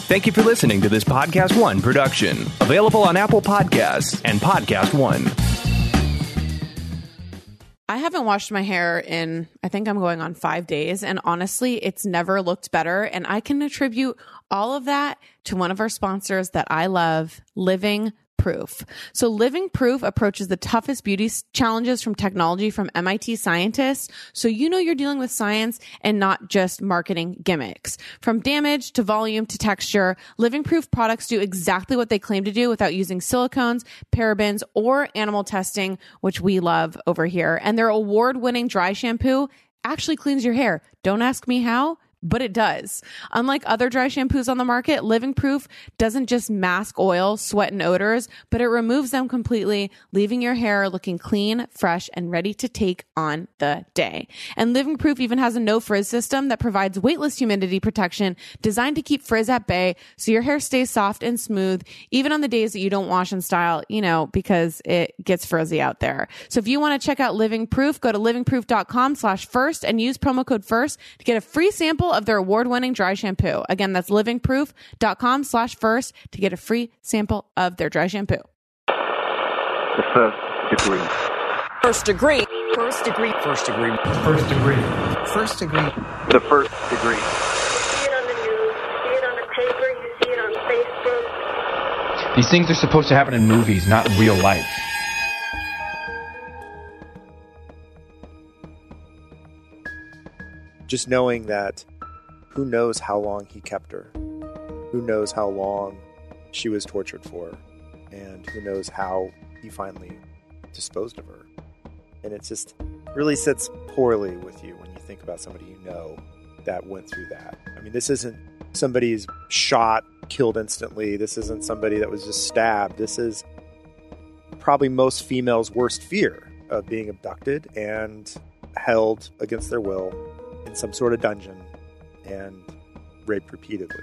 Thank you for listening to this Podcast One production, available on Apple Podcasts and Podcast One. I haven't washed my hair in, I think I'm going on 5 days. And honestly, it's never looked better. And I can attribute all of that to one of our sponsors that I love, Living Proof. So Living Proof approaches the toughest beauty challenges from technology from MIT scientists. So you know you're dealing with science and not just marketing gimmicks. From damage to volume to texture, Living Proof products do exactly what they claim to do without using silicones, parabens, or animal testing, which we love over here. And their award-winning dry shampoo actually cleans your hair. Don't ask me how, but it does. Unlike other dry shampoos on the market, Living Proof doesn't just mask oil, sweat, and odors, but it removes them completely, leaving your hair looking clean, fresh, and ready to take on the day. And Living Proof even has a no-frizz system that provides weightless humidity protection designed to keep frizz at bay so your hair stays soft and smooth, even on the days that you don't wash and style, you know, because it gets frizzy out there. So if you want to check out Living Proof, go to livingproof.com/first and use promo code FIRST to get a free sample of their award-winning dry shampoo. Again, that's livingproof.com/first to get a free sample of their dry shampoo. The first degree. First degree. First degree. First degree. First degree. First degree. The first degree. You see it on the news, you see it on the paper, you see it on Facebook. These things are supposed to happen in movies, not in real life. Just knowing that who knows how long he kept her, who knows how long she was tortured for, and who knows how he finally disposed of her. And it just really sits poorly with you when you think about somebody you know that went through that. I mean, this isn't somebody who's shot, killed instantly. This isn't somebody that was just stabbed. This is probably most females' worst fear of being abducted and held against their will in some sort of dungeon and raped repeatedly.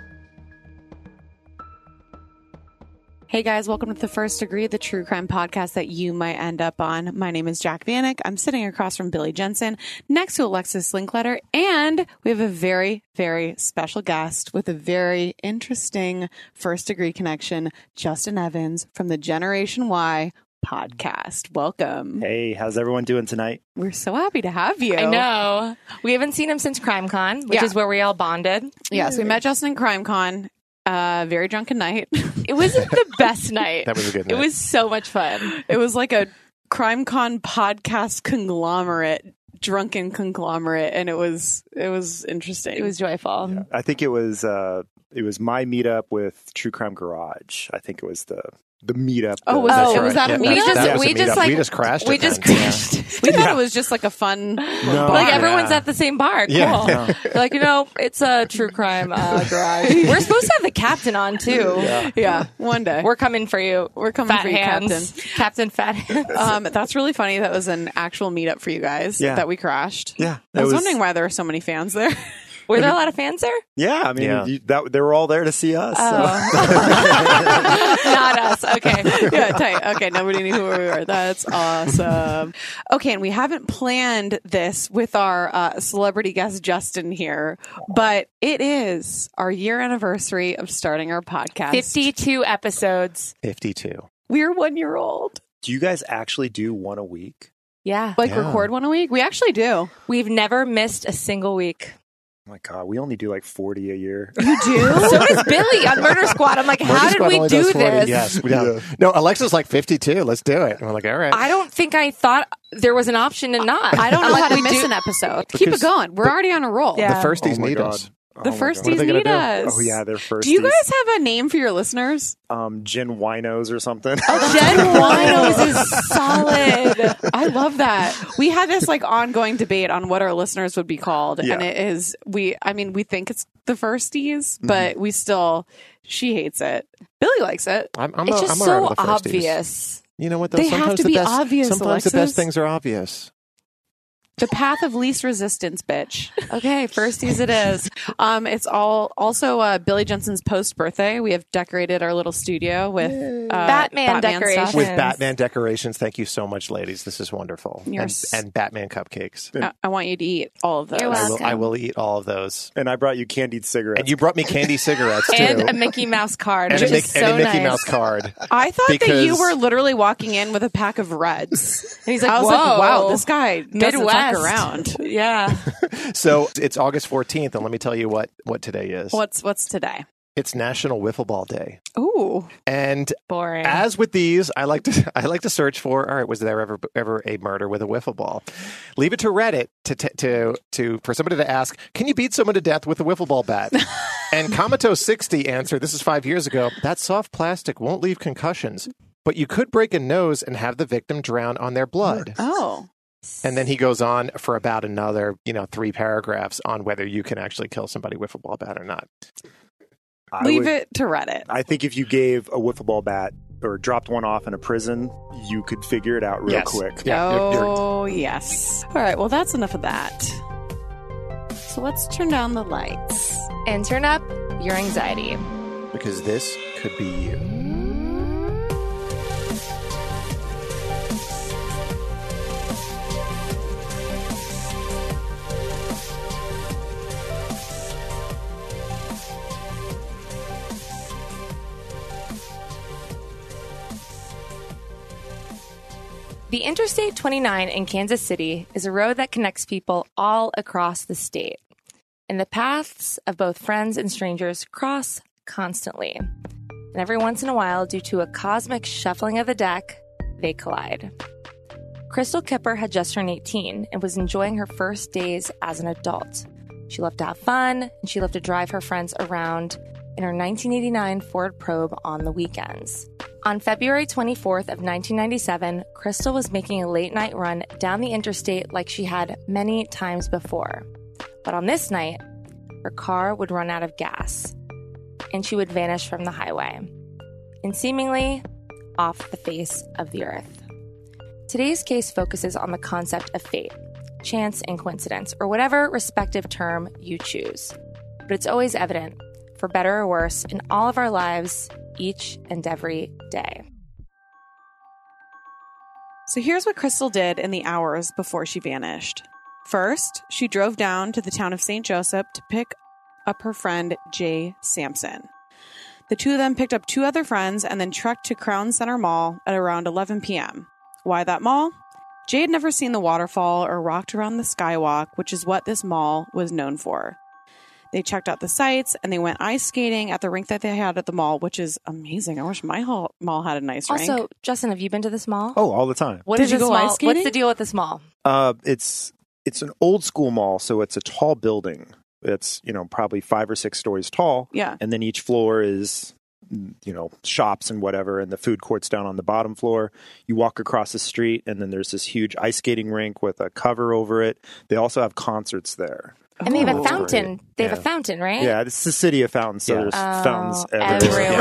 Hey guys, welcome to The First Degree, the true crime podcast that you might end up on. My name is Jack Vanek. I'm sitting across from Billy Jensen next to Alexis Linkletter, and we have a very, very special guest with a very interesting first degree connection, Justin Evans from the Generation Y podcast. Welcome. Hey, how's everyone doing tonight? We're so happy to have you. I know. We haven't seen him since CrimeCon, which is where we all bonded. Yes, we met Justin at CrimeCon. Very drunken night. It wasn't the best night. That was a good night. It was so much fun. It was like a CrimeCon podcast conglomerate, drunken conglomerate, and it was interesting. It was joyful. Yeah, I think it was my meetup with True Crime Garage. I think it was the meetup. Was that a meetup? We just crashed. We just crashed. We thought it was just like a fun bar. Like everyone's at the same bar. Cool. Yeah. Like, it's a True Crime garage. We're supposed to have the captain on too. Yeah, one day. We're coming for you. We're coming Fat for you, hands. Captain Fat Hands. That's really funny. That was an actual meetup for you guys that we crashed. Yeah. I was wondering why there were so many fans there. Were there a lot of fans there? Yeah, I mean, they were all there to see us. Oh. So. Not us. Okay. Yeah, tight. Okay, nobody knew who we were. That's awesome. Okay, and we haven't planned this with our celebrity guest Justin here, but it is our year anniversary of starting our podcast. 52 episodes. 52. We're 1 year old. Do you guys actually do one a week? Yeah. Record one a week? We actually do. We've never missed a single week. Oh my God, we only do like 40 a year. You do? So does Billy on Murder Squad. I'm like, how did we do this? Yes, we don't. No, Alexa's like 52. Let's do it. And we're like, all right. I don't think I thought there was an option to not. I don't know how to miss an episode. Keep it going. We're already on a roll. Yeah. The firsties Oh my need God. us. The firsties need us. Oh yeah, they're firsties. Do you guys have a name for your listeners? Gen Winos or something. Gen Winos is solid. I love that. We had this like ongoing debate on what our listeners would be called, and it is we think it's the firsties, but we still. She hates it. Billy likes it. It's just so obvious. You know what? Though? They have to be obvious. Sometimes Alexis. the best things are obvious. The path of least resistance, bitch. Okay, firsties it is. It's also Billy Jensen's post birthday. We have decorated our little studio with Batman decorations. stuff. With Batman decorations. Thank you so much, ladies. This is wonderful. And Batman cupcakes. I want you to eat all of those. You're welcome. I will eat all of those. And I brought you candied cigarettes. And you brought me candy cigarettes, too. And a Mickey Mouse card, And which a is so Mickey nice. Mouse card. I thought that Because- you were literally walking in with a pack of Reds. And he's like, I was whoa, like, wow, this guy doesn't Midwest. fuck around. Yeah. So it's August 14th, and let me tell you what today is. What's today? It's National Wiffle Ball Day. Ooh. And Boring. as with these, I like to search for, all right, was there ever a murder with a wiffle ball? Leave it to Reddit to for somebody to ask, can you beat someone to death with a wiffle ball bat? And Kamato60 answered, this is 5 years ago, that soft plastic won't leave concussions, but you could break a nose and have the victim drown on their blood. Oh. And then he goes on for about another, 3 paragraphs on whether you can actually kill somebody with a wiffle ball bat or not. Leave it to Reddit. I think if you gave a wiffle ball bat or dropped one off in a prison, you could figure it out real quick. Yeah, Oh, yes. All right. Well, that's enough of that. So let's turn down the lights. And turn up your anxiety. because this could be you. The Interstate 29 in Kansas City is a road that connects people all across the state. And the paths of both friends and strangers cross constantly. And every once in a while, due to a cosmic shuffling of the deck, they collide. Crystal Kipper had just turned 18 and was enjoying her first days as an adult. She loved to have fun, and she loved to drive her friends around in her 1989 Ford Probe on the weekends. On February 24th of 1997, Crystal was making a late-night run down the interstate like she had many times before. But on this night, her car would run out of gas, and she would vanish from the highway, and seemingly off the face of the earth. Today's case focuses on the concept of fate, chance, and coincidence, or whatever respective term you choose. But it's always evident, for better or worse, in all of our lives, each and every day. So here's what Crystal did in the hours before she vanished. First, she drove down to the town of St. Joseph to pick up her friend, Jay Sampson. The two of them picked up two other friends and then trekked to Crown Center Mall at around 11 p.m. Why that mall? Jay had never seen the waterfall or walked around the skywalk, which is what this mall was known for. They checked out the sights and they went ice skating at the rink that they had at the mall, which is amazing. I wish my mall had an ice rink. Also, Justin, have you been to this mall? Oh, all the time. What Did is you this go mall? ice skating? What's the deal with this mall? It's an old school mall, so it's a tall building. It's, probably 5 or 6 stories tall. Yeah. And then each floor is, shops and whatever, and the food court's down on the bottom floor. You walk across the street, and then there's this huge ice skating rink with a cover over it. They also have concerts there. And they have a Oh, fountain. great. They have Yeah. a fountain, right? Yeah, it's the city of fountains, so there's fountains everywhere.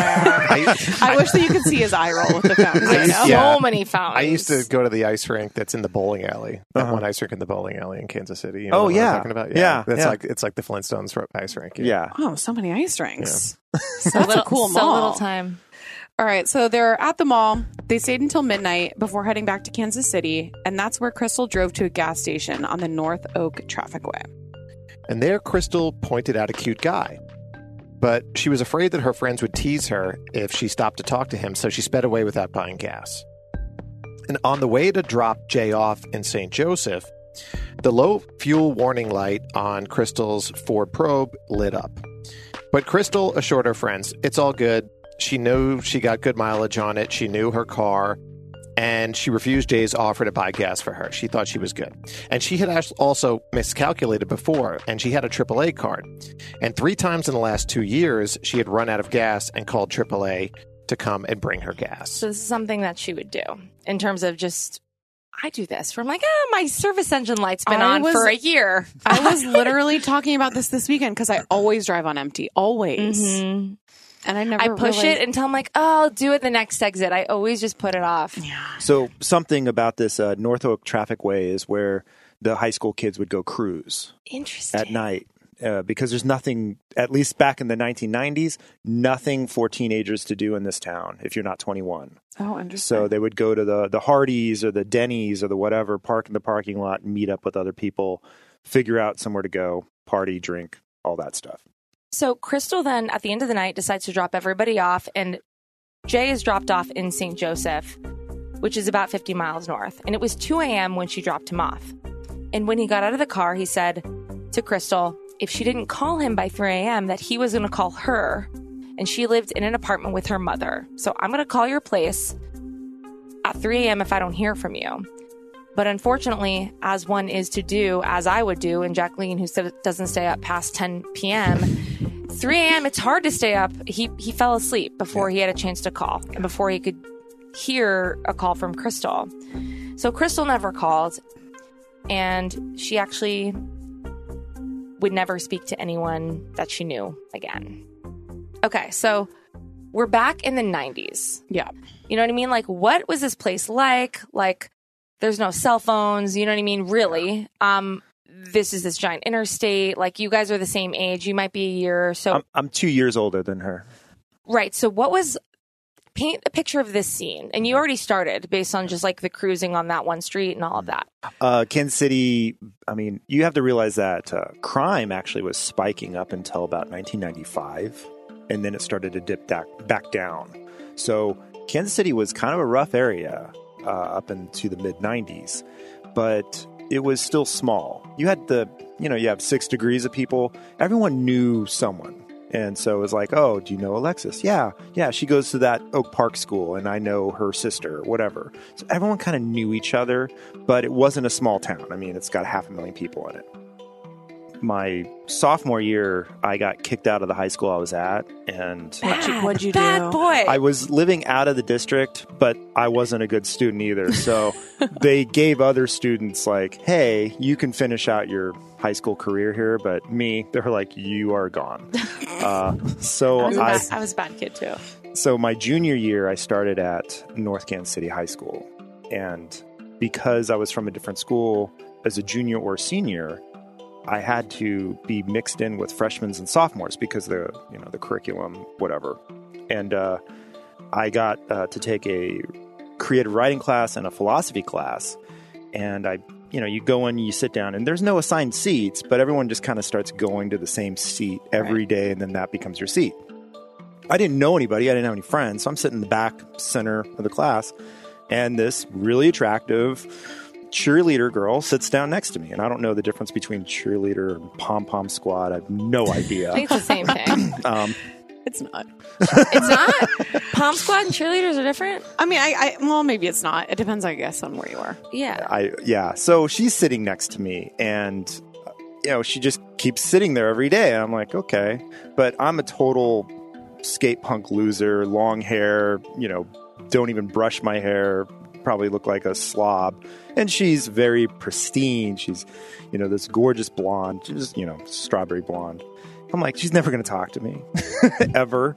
I wish that you could see his eye roll with the fountains right now. Yeah. So many fountains. I used to go to the ice rink that's in the bowling alley. That one ice rink in the bowling alley in Kansas City. You know Oh, what I'm yeah. talking about? Yeah, That's yeah. it's like the Flintstones ice rink. Yeah. Oh, so many ice rinks. So That's a cool So mall. little time. All right, so they're at the mall. They stayed until midnight before heading back to Kansas City, and that's where Crystal drove to a gas station on the North Oak Trafficway. And there, Crystal pointed out a cute guy. But she was afraid that her friends would tease her if she stopped to talk to him, so she sped away without buying gas. And on the way to drop Jay off in St. Joseph, the low fuel warning light on Crystal's Ford Probe lit up. But Crystal assured her friends, it's all good. She knew she got good mileage on it. She knew her car. And she refused Jay's offer to buy gas for her. She thought she was good. And she had also miscalculated before, and she had a AAA card. And 3 times in the last 2 years, she had run out of gas and called AAA to come and bring her gas. So this is something that she would do in terms of just, I do this where I'm like, my service engine light's been I on was- for a year. I was literally talking about this weekend because I always drive on empty, always. Mhm. And I never I push realized- it until I'm like, oh, I'll do it the next exit. I always just put it off. So something about this North Oak Trafficway is where the high school kids would go cruise Interesting. at night. Because there's nothing, at least back in the 1990s, nothing for teenagers to do in this town if you're not 21. Oh, interesting. So they would go to the Hardee's or the Denny's or the whatever, park in the parking lot, and meet up with other people, figure out somewhere to go, party, drink, all that stuff. So Crystal then, at the end of the night, decides to drop everybody off, and Jay is dropped off in St. Joseph, which is about 50 miles north. And it was 2 a.m. when she dropped him off. And when he got out of the car, he said to Crystal, if she didn't call him by 3 a.m., that he was going to call her. And she lived in an apartment with her mother. So I'm going to call your place at 3 a.m. if I don't hear from you. But unfortunately, as one is to do, as I would do, and Jacqueline, who said doesn't stay up past 10 p.m., 3 a.m., it's hard to stay up. He fell asleep before he had a chance to call and before he could hear a call from Crystal. So Crystal never called, and she actually would never speak to anyone that she knew again. Okay, so we're back in the 90s. Yeah. You know what I mean? Like, what was this place like? Like, there's no cell phones, you know what I mean? Really? This is this giant interstate. Like, you guys are the same age. You might be a year or so. I'm 2 years older than her. Right. So what was... Paint a picture of this scene. And you already started based on just like the cruising on that one street and all of that. Kansas City, I mean, you have to realize that crime actually was spiking up until about 1995. And then it started to dip back down. So Kansas City was kind of a rough area up into the mid-90s. But it was still small. You had you have 6 degrees of people. Everyone knew someone. And so it was like, oh, do you know Alexis? Yeah, she goes to that Oak Park school, and I know her sister, whatever. So everyone kind of knew each other, but it wasn't a small town. I mean, it's got 500,000 people in it. My sophomore year, I got kicked out of the high school I was at, and What'd you do? Bad boy. I was living out of the district, but I wasn't a good student either. So they gave other students like, hey, you can finish out your high school career here, but me, they were like, you are gone. I was a bad kid too. So my junior year, I started at North Kansas City High School. And because I was from a different school as a junior or senior, I had to be mixed in with freshmen and sophomores because the curriculum, whatever. And I got to take a creative writing class and a philosophy class. And you go in, you sit down, and there's no assigned seats, but everyone just kind of starts going to the same seat every day, and then that becomes your seat. I didn't know anybody. I didn't have any friends. So I'm sitting in the back center of the class, and this really attractive cheerleader girl sits down next to me. And I don't know the difference between cheerleader and pom-pom squad. I have no idea. I think it's the same thing. It's not. It's not? Pom squad and cheerleaders are different? I mean, well, maybe it's not. It depends, I guess, on where you are. Yeah. So she's sitting next to me, and she just keeps sitting there every day. And I'm like, okay. But I'm a total skate punk loser, long hair, don't even brush my hair, probably look like a slob. And she's very pristine. She's, this gorgeous blonde, just, strawberry blonde. I'm like, she's never going to talk to me ever.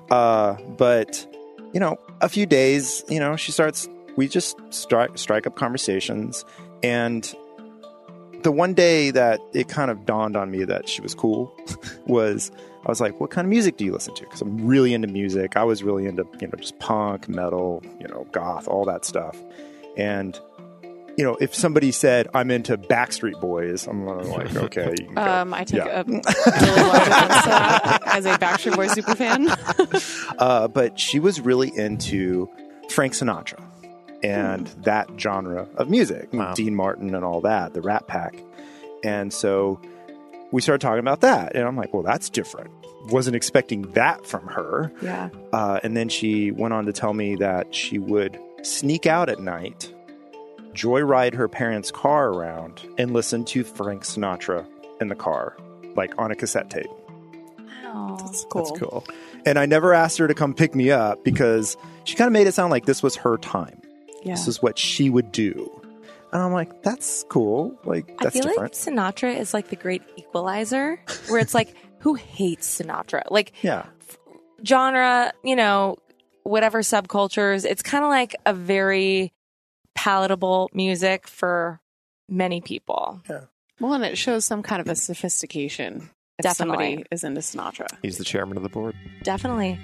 But, a few days, we just strike up conversations. And the one day that it kind of dawned on me that she was cool was, I was like, what kind of music do you listen to? Because I'm really into music. I was really into, just punk, metal, goth, all that stuff. And, if somebody said, I'm into Backstreet Boys, I'm like, okay. You can go. I take a really large offense to that as a Backstreet Boys superfan. But she was really into Frank Sinatra and that genre of music. Wow. Dean Martin and all that, the Rat Pack. And so we started talking about that. And I'm like, well, that's different. Wasn't expecting that from her. Yeah. And then she went on to tell me that she would sneak out at night, joyride her parents' car around, and listen to Frank Sinatra in the car, like on a cassette tape. Wow. That's cool. That's cool. And I never asked her to come pick me up because she kind of made it sound like this was her time. Yeah. This is what she would do. And I'm like, that's cool. Like, that's I feel different. like Sinatra is like the great equalizer, where it's like, who hates Sinatra? Like, yeah. Genre, whatever subcultures, it's kind of like a very palatable music for many people. Well, and it shows some kind of a sophistication if Definitely. somebody is into Sinatra. He's the chairman of the board. Definitely.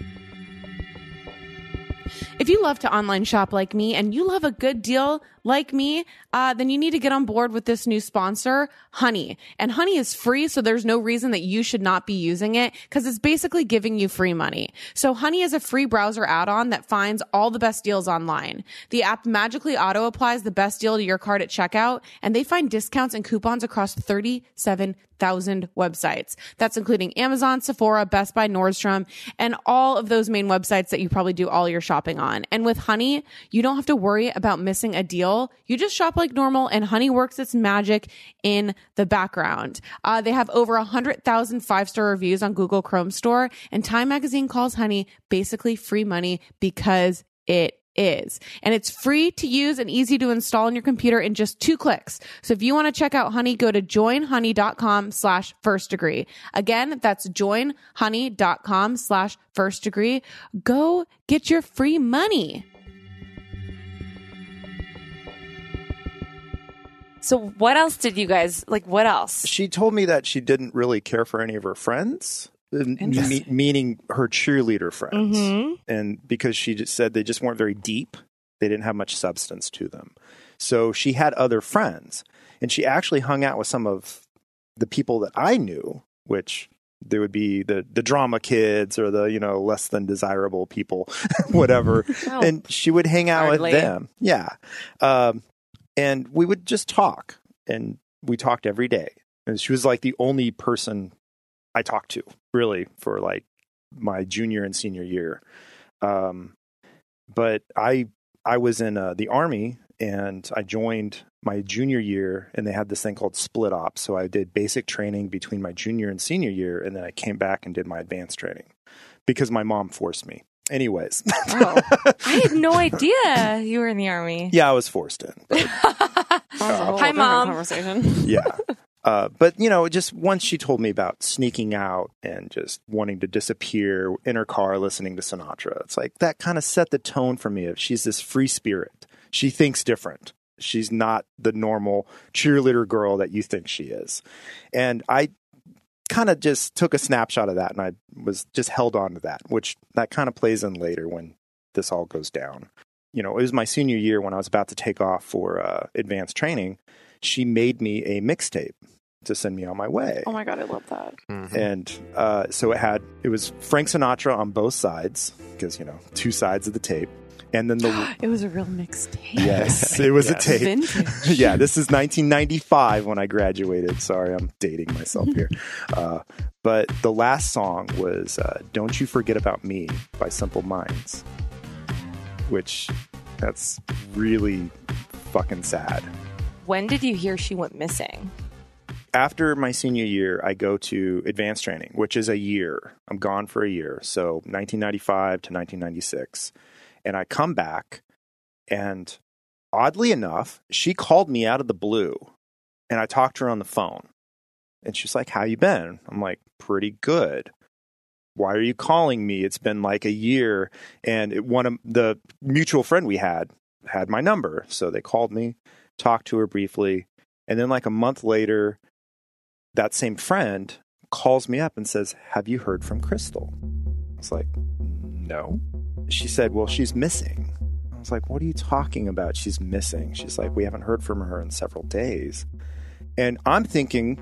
If you love to online shop like me and you love a good deal like me, then you need to get on board with this new sponsor, Honey. And Honey is free, so there's no reason that you should not be using it because it's basically giving you free money. So Honey is a free browser add-on that finds all the best deals online. The app magically auto-applies the best deal to your card at checkout, and they find discounts and coupons across 37,000 websites. That's including Amazon, Sephora, Best Buy, Nordstrom, and all of those main websites that you probably do all your shopping on. And with Honey, you don't have to worry about missing a deal. You just shop like normal, and Honey works its magic in the background. They have over 100,000 5-star reviews on Google Chrome Store, and Time Magazine calls Honey basically free money because it is. And it's free to use and easy to install on your computer in just 2 clicks. So if you want to check out Honey, go to joinhoney.com/firstdegree. Again, that's joinhoney.com/firstdegree. Go get your free money. So what else did you guys, what else? She told me that she didn't really care for any of her friends, meaning her cheerleader friends. Mm-hmm. And because she just said they just weren't very deep, they didn't have much substance to them. So she had other friends, and she actually hung out with some of the people that I knew, which there would be the drama kids or the, less than desirable people, whatever. Oh, and she would hang out hardly. with them. Yeah. And we would just talk, and we talked every day. And she was like the only person I talked to, really, for like my junior and senior year. But I was in the Army, and I joined my junior year, and they had this thing called split ops. So I did basic training between my junior and senior year, and then I came back and did my advanced training because my mom forced me. Anyways. Oh, I had no idea you were in the Army. Yeah, I was forced in. But, Hi, Mom. Conversation. yeah. But, just once she told me about sneaking out and just wanting to disappear in her car listening to Sinatra, it's like that kind of set the tone for me. She's this free spirit. She thinks different. She's not the normal cheerleader girl that you think she is. And I kind of just took a snapshot of that, and I was just held on to that, which that kind of plays in later when this all goes down. It was my senior year when I was about to take off for advanced training. She made me a mixtape to send me on my way. Oh my God, I love that. Mm-hmm. And so it was Frank Sinatra on both sides, because, 2 sides of the tape. And then It was a real mixtape. yes, it was a tape. Vintage. Yeah, this is 1995 when I graduated. Sorry, I'm dating myself here. But the last song was Don't You Forget About Me by Simple Minds, which that's really fucking sad. When did you hear she went missing? After my senior year, I go to advanced training, which is a year. I'm gone for a year. So 1995 to 1996. And I come back, and oddly enough, she called me out of the blue, and I talked to her on the phone. And she's like, "How you been?" I'm like, "Pretty good." "Why are you calling me? It's been like a year." And one of the mutual friend we had my number. So they called me, talked to her briefly. And then like a month later, that same friend calls me up and says, "Have you heard from Crystal?" I was like, "No." She said, "Well, she's missing." I was like, "What are you talking about? She's missing." She's like, "We haven't heard from her in several days." And I'm thinking,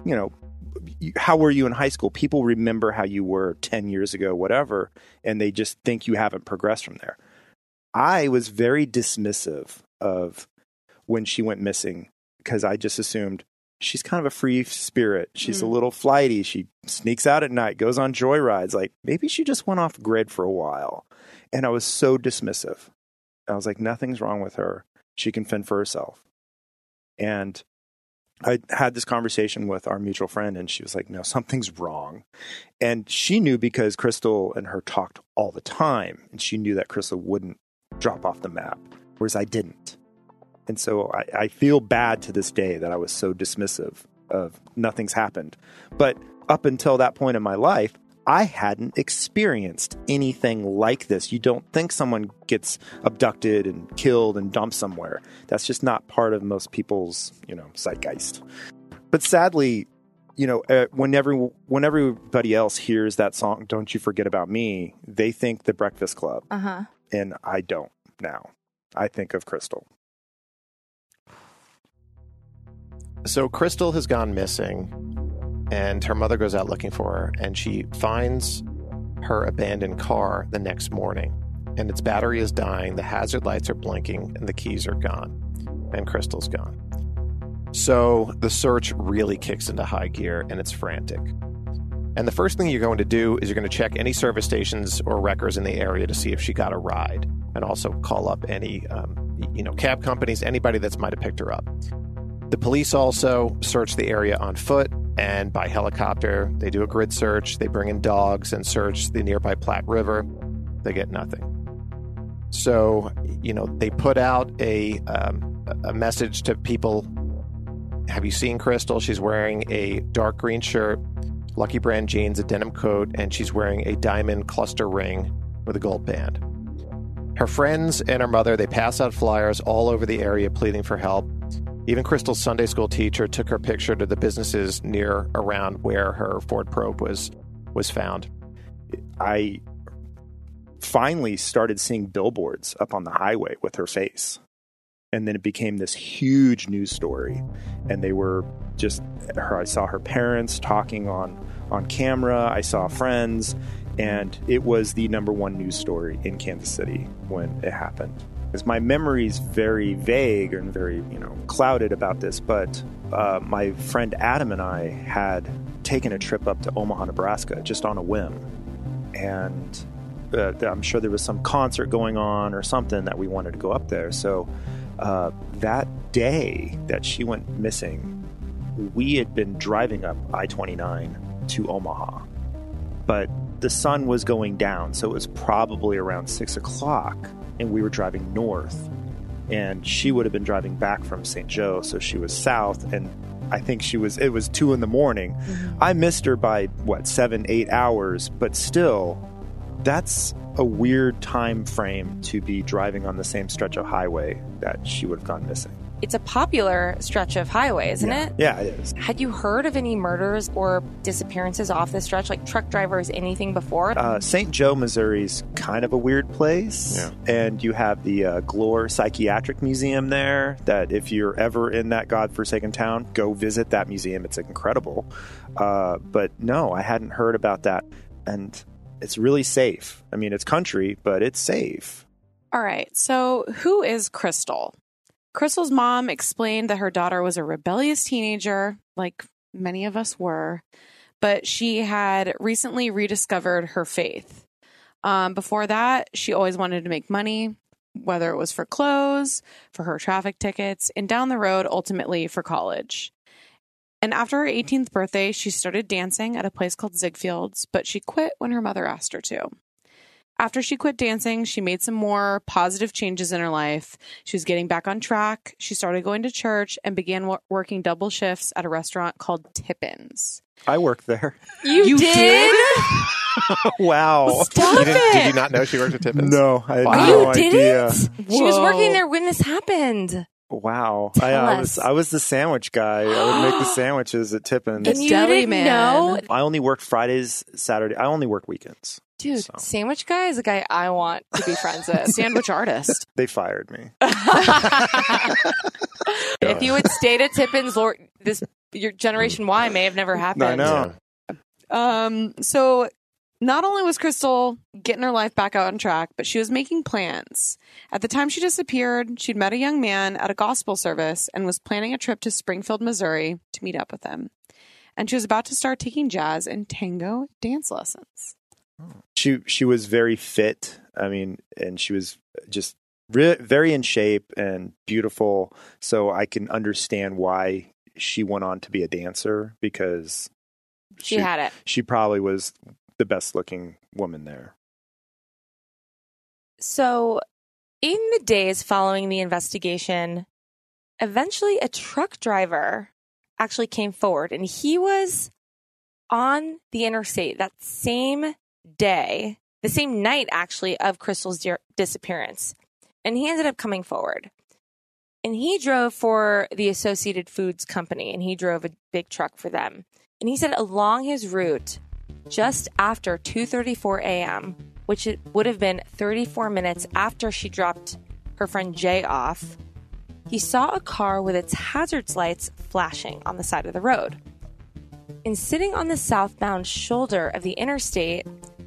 how were you in high school? People remember how you were 10 years ago, whatever, and they just think you haven't progressed from there. I was very dismissive of when she went missing because I just assumed she's kind of a free spirit. She's a little flighty. She sneaks out at night, goes on joyrides. Like, maybe she just went off grid for a while. And I was so dismissive. I was like, nothing's wrong with her. She can fend for herself. And I had this conversation with our mutual friend, and she was like, "No, something's wrong." And she knew because Crystal and her talked all the time. And she knew that Crystal wouldn't drop off the map, whereas I didn't. And so I feel bad to this day that I was so dismissive of nothing's happened. But up until that point in my life, I hadn't experienced anything like this. You don't think someone gets abducted and killed and dumped somewhere. That's just not part of most people's, zeitgeist. But sadly, when everybody else hears that song, Don't You Forget About Me, they think The Breakfast Club. Uh-huh. And I don't now. I think of Crystal. So Crystal has gone missing, and her mother goes out looking for her, and she finds her abandoned car the next morning, and its battery is dying, the hazard lights are blinking, and the keys are gone, and Crystal's gone. So the search really kicks into high gear, and it's frantic. And the first thing you're going to do is you're going to check any service stations or wreckers in the area to see if she got a ride, and also call up any, cab companies, anybody that's might have picked her up. The police also search the area on foot and by helicopter. They do a grid search. They bring in dogs and search the nearby Platte River. They get nothing. So, they put out a message to people. Have you seen Crystal? She's wearing a dark green shirt, Lucky Brand jeans, a denim coat, and she's wearing a diamond cluster ring with a gold band. Her friends and her mother, they pass out flyers all over the area pleading for help. Even Crystal's Sunday school teacher took her picture to the businesses near around where her Ford Probe was found. I finally started seeing billboards up on the highway with her face. And then it became this huge news story. And they were just I saw her parents talking on camera. I saw friends. And it was the number one news story in Kansas City when it happened. Because my memory's very vague and very, clouded about this, but my friend Adam and I had taken a trip up to Omaha, Nebraska, just on a whim. And I'm sure there was some concert going on or something that we wanted to go up there. So that day that she went missing, we had been driving up I-29 to Omaha. But the sun was going down, so it was probably around 6 o'clock. And we were driving north, and she would have been driving back from St. Joe, so she was south, and I think it was 2 a.m. Mm-hmm. I missed her by 7-8 hours, but still, that's a weird time frame to be driving on the same stretch of highway that she would have gone missing. It's a popular stretch of highway, isn't it? Yeah, it is. Had you heard of any murders or disappearances off this stretch, like truck drivers, anything before? St. Joe, Missouri's kind of a weird place. Yeah. And you have the Glore Psychiatric Museum there that if you're ever in that godforsaken town, go visit that museum. It's incredible. But no, I hadn't heard about that. And it's really safe. I mean, it's country, but it's safe. All right. So who is Crystal? Crystal's mom explained that her daughter was a rebellious teenager, like many of us were, but she had recently rediscovered her faith. Before that, she always wanted to make money, whether it was for clothes, for her traffic tickets, and down the road, ultimately for college. And after her 18th birthday, she started dancing at a place called Ziegfeld's, but she quit when her mother asked her to. After she quit dancing, she made some more positive changes in her life. She was getting back on track. She started going to church and began working double shifts at a restaurant called Tippins. I worked there. You did? Wow. Stop it. Did you not know she worked at Tippins? No, I had You no didn't? idea. She was Whoa. working there when this happened. Wow. Tell I us. was the sandwich guy. I would make the sandwiches at Tippins. And you deli didn't man. know? I only worked Fridays, Saturday. I only work weekends. Dude, So. sandwich guy is a guy I want to be friends with. Sandwich artist. They fired me. If you had stayed at Tippins, Lord, your Generation Y may have never happened. I know. So not only was Crystal getting her life back out on track, but she was making plans. At the time she disappeared, she'd met a young man at a gospel service and was planning a trip to Springfield, Missouri to meet up with him. And she was about to start taking jazz and tango dance lessons. She was very fit. I mean, and she was just very in shape and beautiful. So I can understand why she went on to be a dancer, because She had it. She probably was the best looking woman there. So, in the days following the investigation, eventually a truck driver actually came forward, and he was on the interstate that same day, the same night actually, of Crystal's disappearance. And he ended up coming forward. And he drove for the Associated Foods Company, and he drove a big truck for them. And he said along his route, just after 2:34 a.m., which it would have been 34 minutes after she dropped her friend Jay off, he saw a car with its hazards lights flashing on the side of the road. And sitting on the southbound shoulder of the interstate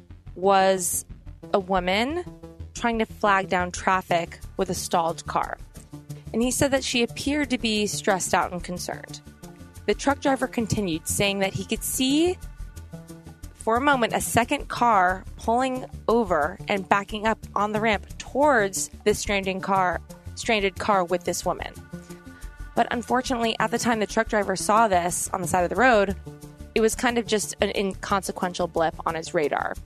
was a woman trying to flag down traffic with a stalled car. And he said that she appeared to be stressed out and concerned. The truck driver continued, saying that he could see for a moment a second car pulling over and backing up on the ramp towards this stranded car with this woman. But unfortunately, at the time the truck driver saw this on the side of the road, it was kind of just an inconsequential blip on his radar.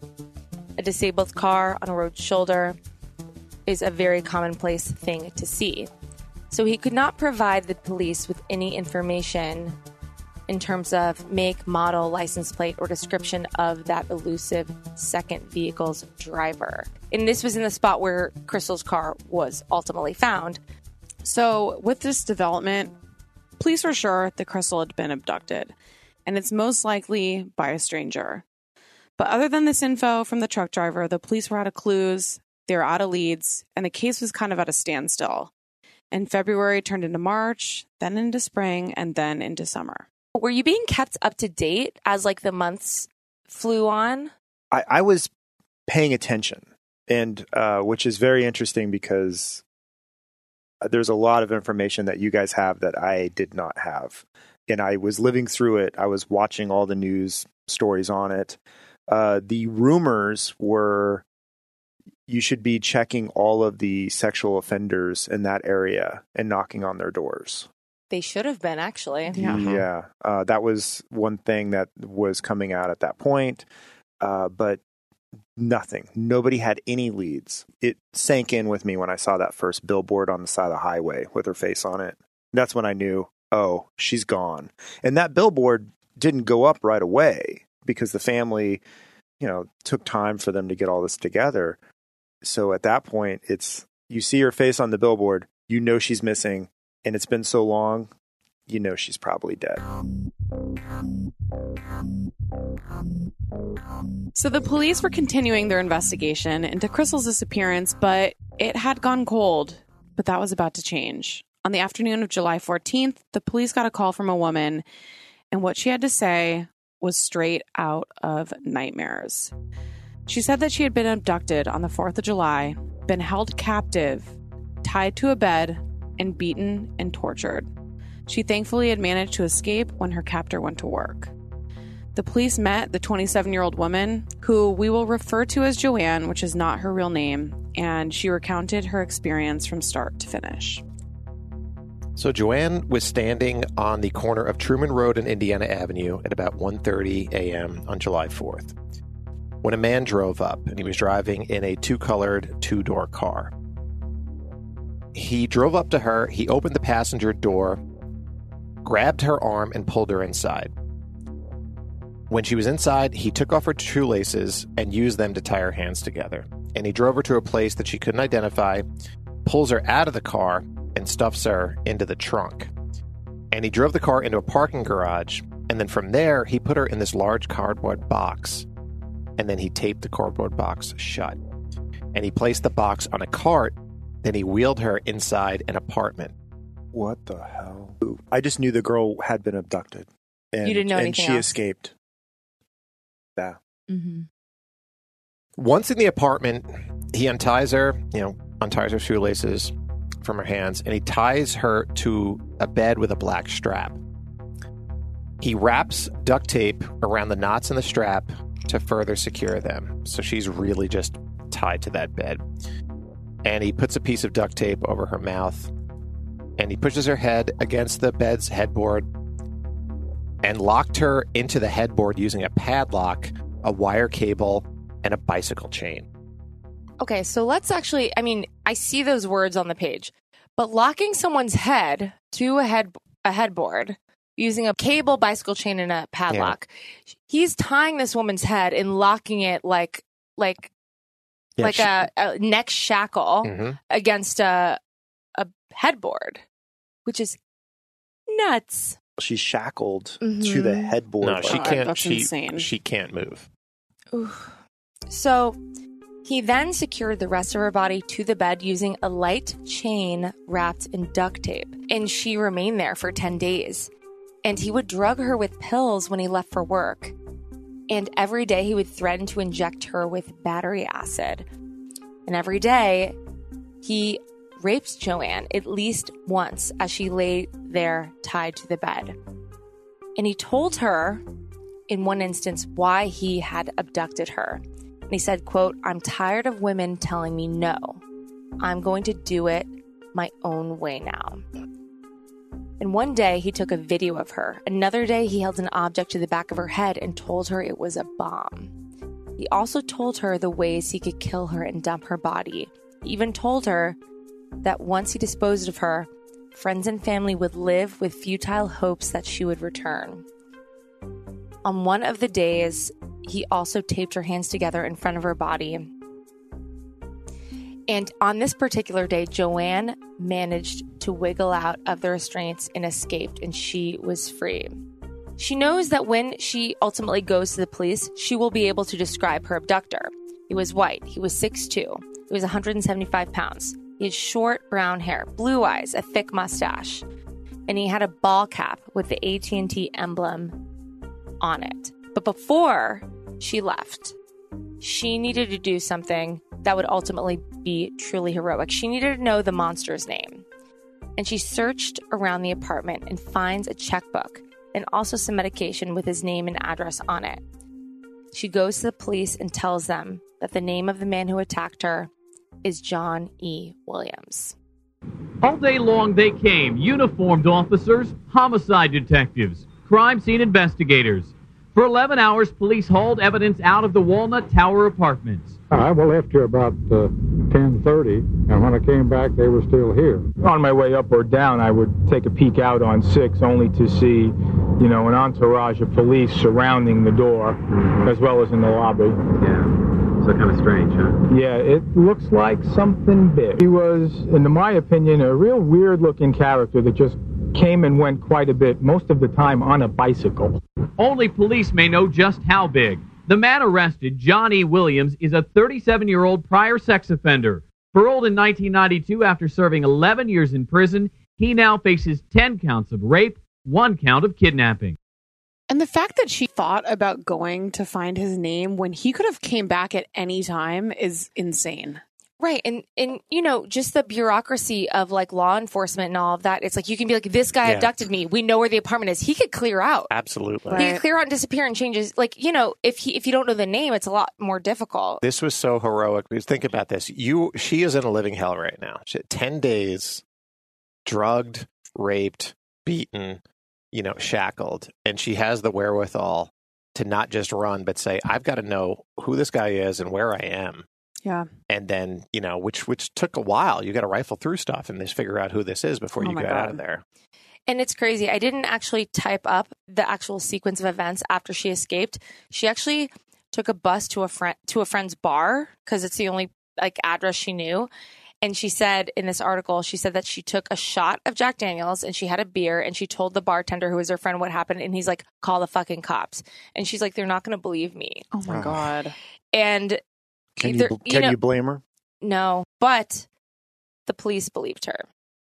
A disabled car on a road shoulder is a very commonplace thing to see. So he could not provide the police with any information in terms of make, model, license plate, or description of that elusive second vehicle's driver. And this was in the spot where Crystal's car was ultimately found. So with this development, police were sure that Crystal had been abducted, and it's most likely by a stranger. But other than this info from the truck driver, the police were out of clues, they were out of leads, and the case was kind of at a standstill. And February turned into March, then into spring, and then into summer. Were you being kept up to date as like the months flew on? I was paying attention, and which is very interesting because there's a lot of information that you guys have that I did not have. And I was living through it. I was watching all the news stories on it. The rumors were you should be checking all of the sexual offenders in that area and knocking on their doors. They should have been, actually. Yeah. That was one thing that was coming out at that point. But nothing. Nobody had any leads. It sank in with me when I saw that first billboard on the side of the highway with her face on it. That's when I knew, oh, she's gone. And that billboard didn't go up right away because the family, took time for them to get all this together. So at that point, you see her face on the billboard, you know she's missing, and it's been so long, you know she's probably dead. So the police were continuing their investigation into Crystal's disappearance, but it had gone cold. But that was about to change. On the afternoon of July 14th, the police got a call from a woman, and what she had to say was straight out of nightmares. She said that she had been abducted on the 4th of July, been held captive, tied to a bed, and beaten and tortured. She thankfully had managed to escape when her captor went to work. The police met the 27-year-old woman, who we will refer to as Joanne, which is not her real name, and she recounted her experience from start to finish. So Joanne was standing on the corner of Truman Road and Indiana Avenue at about 1:30 a.m. on July 4th, when a man drove up, and he was driving in a two-colored, two-door car. He drove up to her, he opened the passenger door, grabbed her arm, and pulled her inside. When she was inside, he took off her shoelaces and used them to tie her hands together. And he drove her to a place that she couldn't identify, pulls her out of the car, and stuffs her into the trunk. And he drove the car into a parking garage, and then from there, he put her in this large cardboard box. And then he taped the cardboard box shut. And he placed the box on a cart, then he wheeled her inside an apartment. What the hell? I just knew the girl had been abducted. And, you didn't know anything and she else? escaped. Yeah. Mm-hmm. Once in the apartment, he unties her shoelaces from her hands, and he ties her to a bed with a black strap. He wraps duct tape around the knots in the strap to further secure them. So she's really just tied to that bed. And he puts a piece of duct tape over her mouth, and he pushes her head against the bed's headboard and locked her into the headboard using a padlock, a wire cable, and a bicycle chain. Okay, so let's actually, I see those words on the page, but locking someone's head to a headboard using a cable bicycle chain and a padlock. Yeah. He's tying this woman's head and locking it like a neck shackle against a headboard, which is nuts. She's shackled to the headboard. No, she can't. That's insane. She can't move. Oof. So he then secured the rest of her body to the bed using a light chain wrapped in duct tape. And she remained there for 10 days. And he would drug her with pills when he left for work. And every day he would threaten to inject her with battery acid. And every day he raped Joanne at least once as she lay there tied to the bed. And he told her in one instance why he had abducted her. And he said, quote, "I'm tired of women telling me no. I'm going to do it my own way now." And one day he took a video of her. Another day he held an object to the back of her head and told her it was a bomb. He also told her the ways he could kill her and dump her body. He even told her that once he disposed of her, friends and family would live with futile hopes that she would return. On one of the days, he also taped her hands together in front of her body. And on this particular day, Joanne managed to wiggle out of the restraints and escaped, and she was free. She knows that when she ultimately goes to the police, she will be able to describe her abductor. He was white. He was 6'2". He was 175 pounds. He had short brown hair, blue eyes, a thick mustache, and he had a ball cap with the AT&T emblem on it. But before she left, she needed to do something that would ultimately be truly heroic. She needed to know the monster's name. And she searched around the apartment and finds a checkbook and also some medication with his name and address on it. She goes to the police and tells them that the name of the man who attacked her is John E. Williams. All day long they came, uniformed officers, homicide detectives, crime scene investigators. For 11 hours, police hauled evidence out of the Walnut Tower apartments. I left here about 10:30, and when I came back, they were still here. On my way up or down, I would take a peek out on 6, only to see, an entourage of police surrounding the door, as well as in the lobby. Yeah. So kind of strange, huh? Yeah, it looks like something big. He was, in my opinion, a real weird-looking character that just came and went quite a bit, most of the time on a bicycle. Only police may know just how big. The man arrested, John E. Williams, is a 37-year-old prior sex offender. Paroled in 1992 after serving 11 years in prison, he now faces 10 counts of rape, 1 count of kidnapping. And the fact that she thought about going to find his name when he could have came back at any time is insane. Right. And just the bureaucracy of like law enforcement and all of that. It's like you can be like, this guy abducted me. We know where the apartment is. He could clear out. Absolutely. He could clear out and disappear and changes. Like, if you don't know the name, it's a lot more difficult. This was so heroic. Because think about this. She is in a living hell right now. 10 days, drugged, raped, beaten, shackled. And she has the wherewithal to not just run, but say, I've got to know who this guy is and where I am. Yeah. And then, which took a while. You got to rifle through stuff and just figure out who this is before you get out of there. And it's crazy. I didn't actually type up the actual sequence of events after she escaped. She actually took a bus to a friend's bar because it's the only address she knew. And she said in this article, she said that she took a shot of Jack Daniels and she had a beer and she told the bartender who was her friend what happened. And he's like, call the fucking cops. And she's like, they're not going to believe me. Oh my God. And Can you blame her? No, but the police believed her.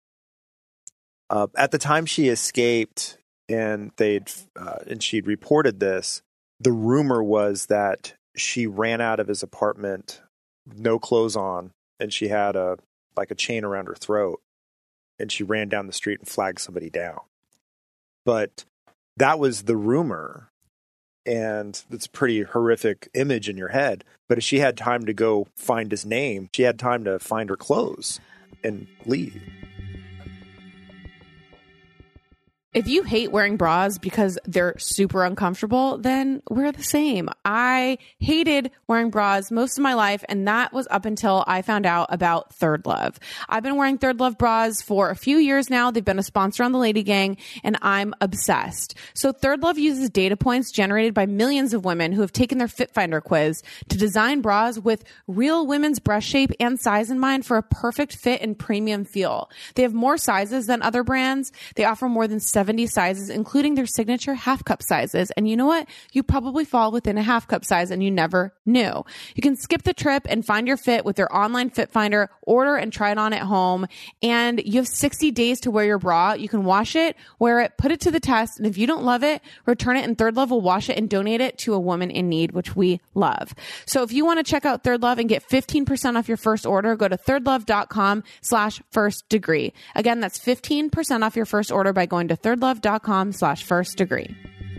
At the time she escaped and she'd reported this, the rumor was that she ran out of his apartment, no clothes on, and she had a chain around her throat, and she ran down the street and flagged somebody down. But that was the rumor. And it's a pretty horrific image in your head. But if she had time to go find his name, she had time to find her clothes and leave. If you hate wearing bras because they're super uncomfortable, then we're the same. I hated wearing bras most of my life, and that was up until I found out about Third Love. I've been wearing Third Love bras for a few years now. They've been a sponsor on the Lady Gang, and I'm obsessed. So Third Love uses data points generated by millions of women who have taken their Fit Finder quiz to design bras with real women's breast shape and size in mind for a perfect fit and premium feel. They have more sizes than other brands. They offer more than 70 sizes, including their signature half cup sizes. And you know what? You probably fall within a half cup size and you never knew. You can skip the trip and find your fit with their online Fit Finder, order and try it on at home. And you have 60 days to wear your bra. You can wash it, wear it, put it to the test. And if you don't love it, return it, and Third Love will wash it and donate it to a woman in need, which we love. So if you want to check out Third Love and get 15% off your first order, go to thirdlove.com/firstdegree. Again, that's 15% off your first order by going to thirdlove.com/firstdegree.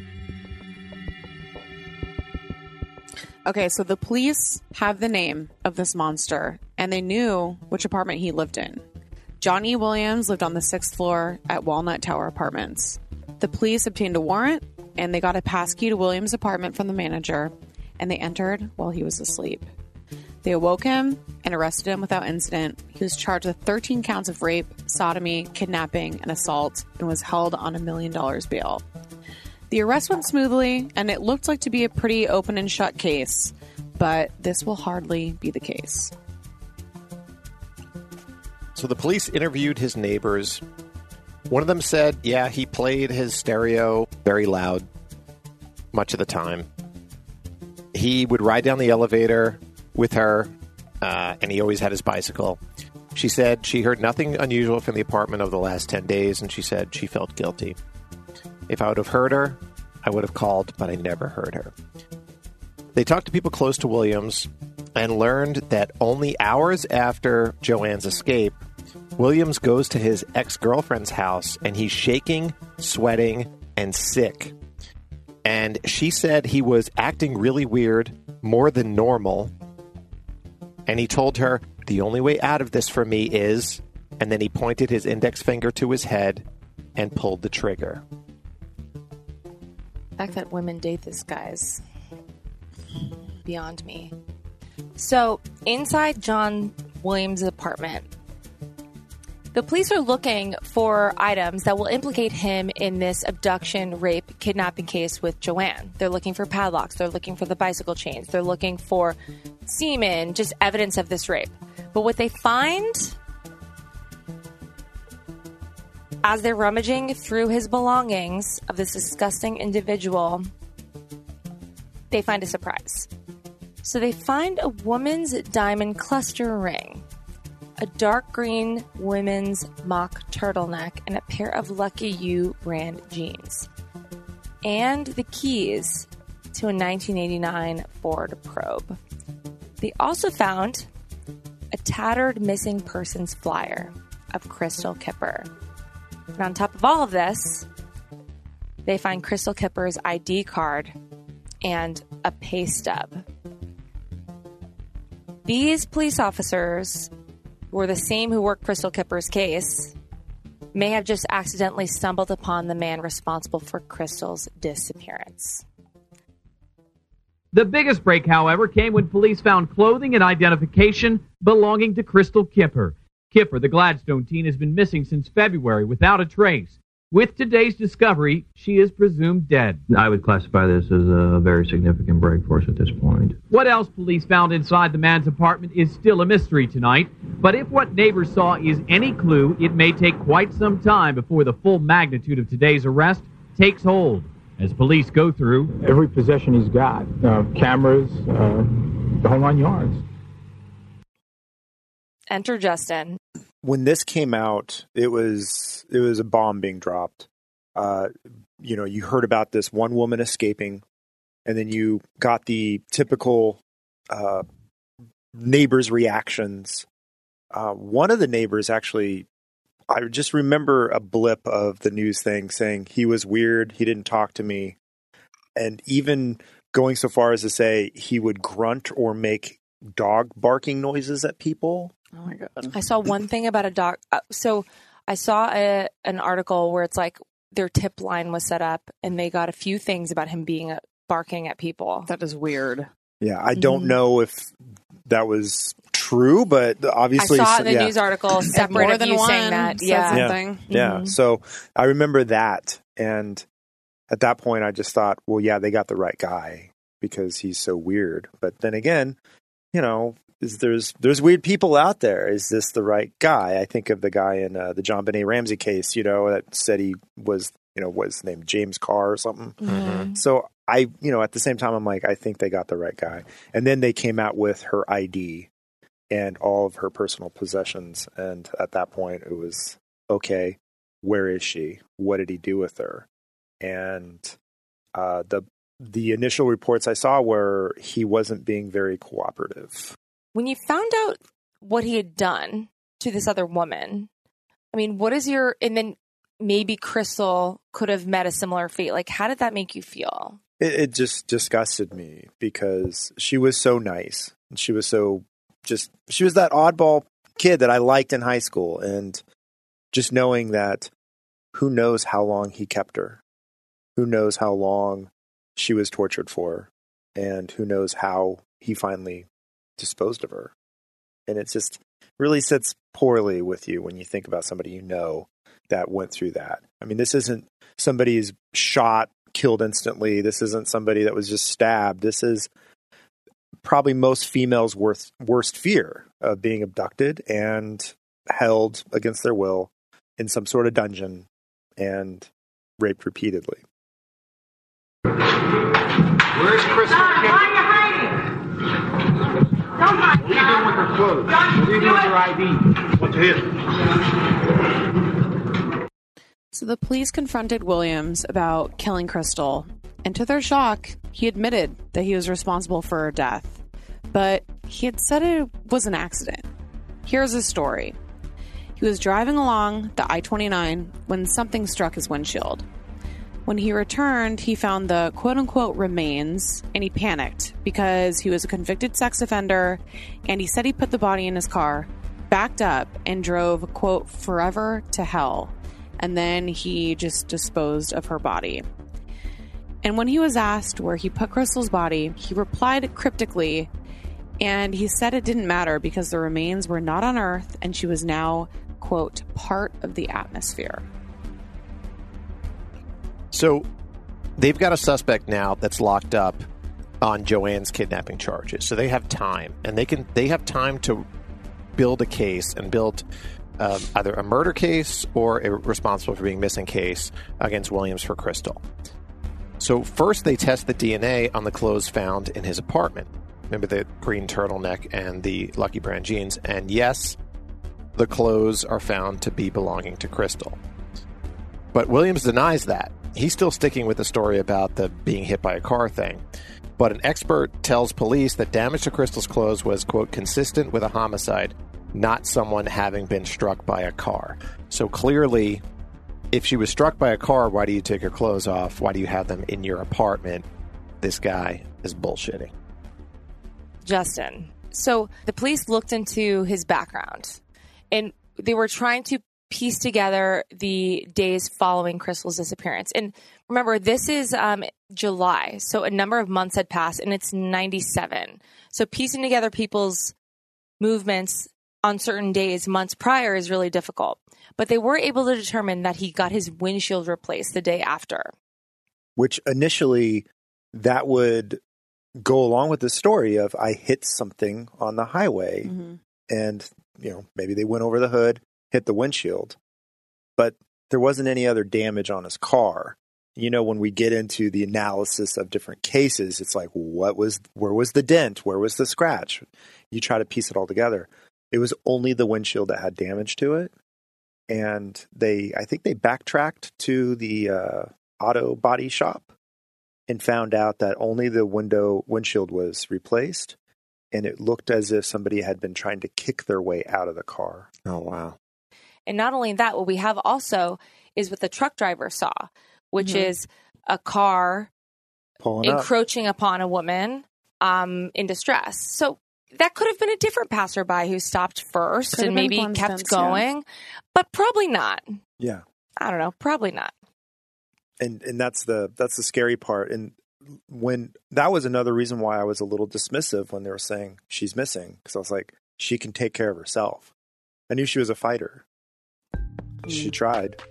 Okay, so the police have the name of this monster, and they knew which apartment he lived in. John E. Williams lived on the 6th floor at Walnut Tower Apartments. The police obtained a warrant, and they got a passkey to Williams' apartment from the manager, and they entered while he was asleep. They awoke him and arrested him without incident. He was charged with 13 counts of rape, sodomy, kidnapping, and assault, and was held on $1 million bail. The arrest went smoothly, and it looked like to be a pretty open and shut case, but this will hardly be the case. So the police interviewed his neighbors. One of them said, yeah, he played his stereo very loud much of the time. He would ride down the elevator with her, and he always had his bicycle. She said she heard nothing unusual from the apartment over the last 10 days, and she said she felt guilty. If I would have heard her, I would have called, but I never heard her. They talked to people close to Williams and learned that only hours after Joanne's escape, Williams goes to his ex-girlfriend's house, and he's shaking, sweating, and sick. And she said he was acting really weird, more than normal. And he told her, the only way out of this for me is, and then he pointed his index finger to his head and pulled the trigger. The fact that women date this guy's beyond me. So, inside John Williams' apartment, the police are looking for items that will implicate him in this abduction, rape, kidnapping case with Joanne. They're looking for padlocks. They're looking for the bicycle chains. They're looking for semen, just evidence of this rape. But what they find as they're rummaging through his belongings of this disgusting individual, they find a surprise. So they find a woman's diamond cluster ring, a dark green women's mock turtleneck, and a pair of Lucky You brand jeans. And the keys to a 1989 Ford Probe. They also found a tattered missing persons flyer of Crystal Kipper. And on top of all of this, they find Crystal Kipper's ID card and a pay stub. These police officers were the same who worked Crystal Kipper's case, may have just accidentally stumbled upon the man responsible for Crystal's disappearance. The biggest break, however, came when police found clothing and identification belonging to Crystal Kipper. Kipper, the Gladstone teen, has been missing since February without a trace. With today's discovery, she is presumed dead. I would classify this as a very significant break for us at this point. What else police found inside the man's apartment is still a mystery tonight. But if what neighbors saw is any clue, it may take quite some time before the full magnitude of today's arrest takes hold, as police go through every possession he's got, cameras, the whole 9 yards. Enter Justin. When this came out, it was a bomb being dropped. You heard about this one woman escaping, and then you got the typical neighbors' reactions. One of the neighbors actually, I just remember a blip of the news thing saying he was weird, he didn't talk to me, and even going so far as to say he would grunt or make dog barking noises at people. Oh my God. I saw one thing about a dog. So I saw an article where it's like their tip line was set up, and they got a few things about him being barking at people. That is weird. Yeah, I don't know if that was true, but obviously I saw it in the news article separate more of than you one saying that. said Yeah. something. Yeah. So I remember that. And at that point, I just thought, well, yeah, they got the right guy because he's so weird. But then again, you know, there's weird people out there. Is this the right guy? I think of the guy in the John Benet Ramsey case, you know, that said he was, you know, what's his name, James Carr or something. Mm-hmm. So I, you know, at the same time, I'm like, I think they got the right guy. And then they came out with her ID and all of her personal possessions. And at that point, it was, okay, where is she? What did he do with her? And the initial reports I saw were he wasn't being very cooperative. When you found out what he had done to this other woman, I mean, what is your, and then maybe Crystal could have met a similar fate. Like, how did that make you feel? It just disgusted me because she was so nice. She was so she was that oddball kid that I liked in high school. And just knowing that who knows how long he kept her, who knows how long she was tortured for, and who knows how he finally disposed of her. And it just really sits poorly with you when you think about somebody you know that went through that. I mean, this isn't somebody who's shot, killed instantly. This isn't somebody that was just stabbed. This is probably most females' worst fear of being abducted and held against their will in some sort of dungeon and raped repeatedly. Where's Crystal? Why are you hiding? Don't hide. What are you doing with her clothes? What are you doing with her ID? What's his? So the police confronted Williams about killing Crystal, and to their shock, he admitted that he was responsible for her death. But he had said it was an accident. Here's his story. He was driving along the I-29 when something struck his windshield. When he returned, he found the quote-unquote remains, and he panicked because he was a convicted sex offender, and he said he put the body in his car, backed up, and drove, quote, forever to hell. And then he just disposed of her body. And when he was asked where he put Crystal's body, he replied cryptically, and he said it didn't matter because the remains were not on Earth, and she was now, quote, part of the atmosphere. So they've got a suspect now that's locked up on Joanne's kidnapping charges. So they have time, and they have time to build a case and build either a murder case or a responsible for being missing case against Williams for Crystal. So first they test the DNA on the clothes found in his apartment. Remember the green turtleneck and the Lucky Brand jeans. And yes, the clothes are found to be belonging to Crystal. But Williams denies that. He's still sticking with the story about the being hit by a car thing. But an expert tells police that damage to Crystal's clothes was, quote, consistent with a homicide, not someone having been struck by a car. So clearly, if she was struck by a car, why do you take her clothes off? Why do you have them in your apartment? This guy is bullshitting. Justin. So the police looked into his background, and they were trying to piece together the days following Crystal's disappearance. And remember, this is July, so a number of months had passed, and it's 97. So piecing together people's movements on certain days, months prior, is really difficult. But they were able to determine that he got his windshield replaced the day after. Which initially, that would go along with the story of I hit something on the highway, and maybe they went over the hood, hit the windshield, but there wasn't any other damage on his car. When we get into the analysis of different cases, it's like, where was the dent? Where was the scratch? You try to piece it all together. It was only the windshield that had damage to it. And I think they backtracked to the auto body shop and found out that only the windshield was replaced. And it looked as if somebody had been trying to kick their way out of the car. Oh, wow. And not only that, what we have also is what the truck driver saw, which is a car encroaching upon a woman in distress. So that could have been a different passerby who stopped first and maybe kept going, but probably not. Yeah. I don't know. Probably not. And that's the scary part. And when that was another reason why I was a little dismissive when they were saying she's missing, because I was like, she can take care of herself. I knew she was a fighter. She tried.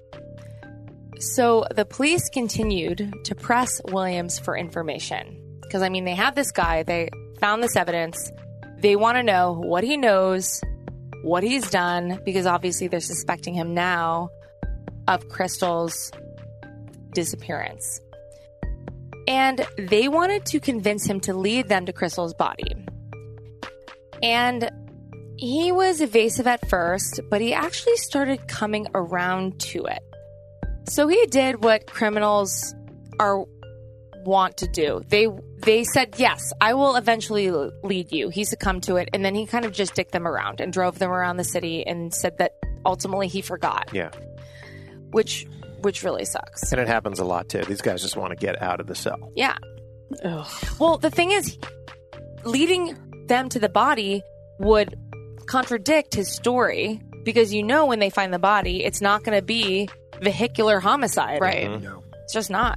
So the police continued to press Williams for information. Because, I mean, they have this guy. They found this evidence. They want to know what he knows, what he's done, because obviously they're suspecting him now of Crystal's disappearance. And they wanted to convince him to lead them to Crystal's body. And he was evasive at first, but he actually started coming around to it. So he did what criminals want to do. They said, yes, I will eventually lead you. He succumbed to it. And then he kind of just dicked them around and drove them around the city and said that ultimately he forgot. Yeah. Which really sucks. And it happens a lot, too. These guys just want to get out of the cell. Yeah. Ugh. Well, the thing is, leading them to the body would contradict his story, because when they find the body, it's not going to be vehicular homicide. Right. Mm-hmm. No. It's just not.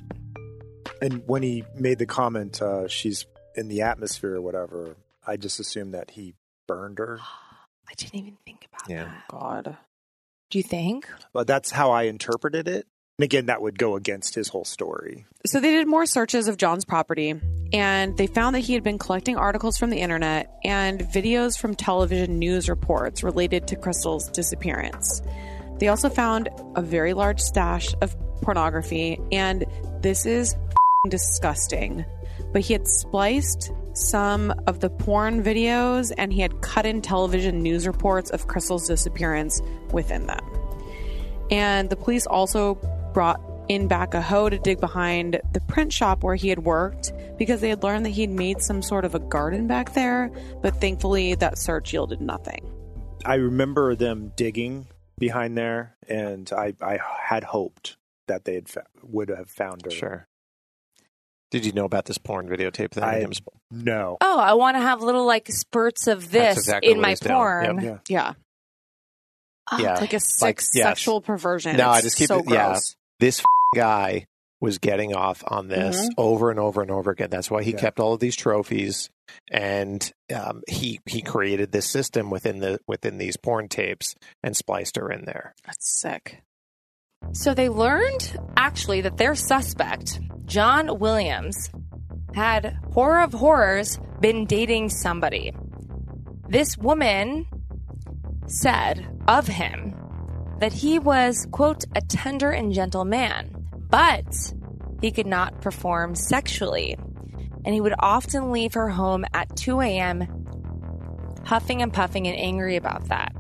And when he made the comment, she's in the atmosphere or whatever, I just assumed that he burned her. I didn't even think about Yeah. that. God. Do you think? But that's how I interpreted it. And again, that would go against his whole story. So they did more searches of John's property, and they found that he had been collecting articles from the internet and videos from television news reports related to Crystal's disappearance. They also found a very large stash of pornography, and this is disgusting. But he had spliced some of the porn videos, and he had cut in television news reports of Crystal's disappearance within them. And the police also brought in back a hoe to dig behind the print shop where he had worked, because they had learned that he'd made some sort of a garden back there, but thankfully that search yielded nothing. I remember them digging behind there, and I had hoped that they would have found her. Sure. Did you know about this porn videotape thing? No. Oh, I want to have little spurts of this exactly in what my he's doing. porn. Yep. Yeah. Yeah. It's like a sexual perversion. No, It's I just keep so it. Yeah. gross. This guy was getting off on this over and over and over again. That's why he kept all of these trophies, and he created this system within these porn tapes and spliced her in there. That's sick. So they learned, actually, that their suspect, John Williams, had, horror of horrors, been dating somebody. This woman said of him that he was, quote, a tender and gentle man, but he could not perform sexually. And he would often leave her home at 2 a.m., huffing and puffing and angry about that.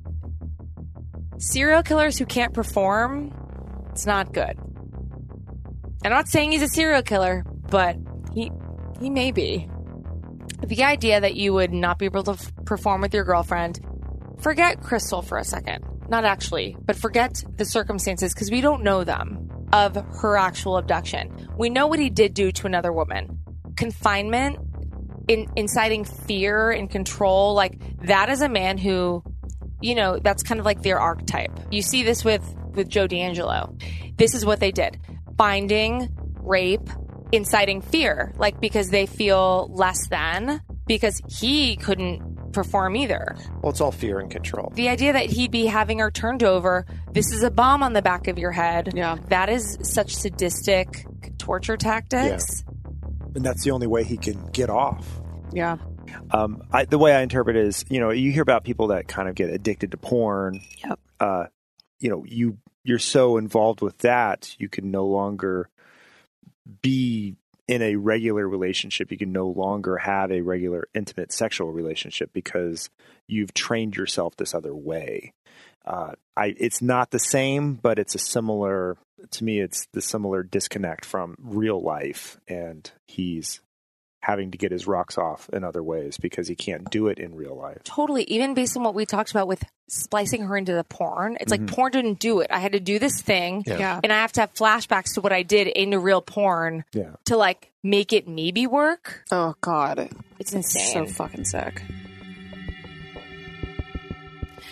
Serial killers who can't perform, it's not good. I'm not saying he's a serial killer, but he may be. The idea that you would not be able to perform with your girlfriend, forget Crystal for a second. Not actually, but forget the circumstances, because we don't know them, of her actual abduction. We know what he did do to another woman. Confinement, inciting fear and control, that is a man who, that's kind of like their archetype. You see this with Joe D'Angelo. This is what they did. Binding, rape, inciting fear, because they feel less than, because he couldn't perform either. Well, it's all fear and control. The idea that he'd be having her turned over, this is a bomb on the back of your head. Yeah. That is such sadistic torture tactics. Yeah. And that's the only way he can get off. Yeah. The way I interpret it is, you hear about people that kind of get addicted to porn. Yep. You're so involved with that, you can no longer be in a regular relationship. You can no longer have a regular intimate sexual relationship because you've trained yourself this other way. It's not the same, but it's to me, it's the similar disconnect from real life. And he's having to get his rocks off in other ways because he can't do it in real life. Totally. Even based on what we talked about with splicing her into the porn, it's like porn didn't do it. I had to do this thing, and I have to have flashbacks to what I did into real porn to make it maybe work. Oh God, it's insane. So fucking sick.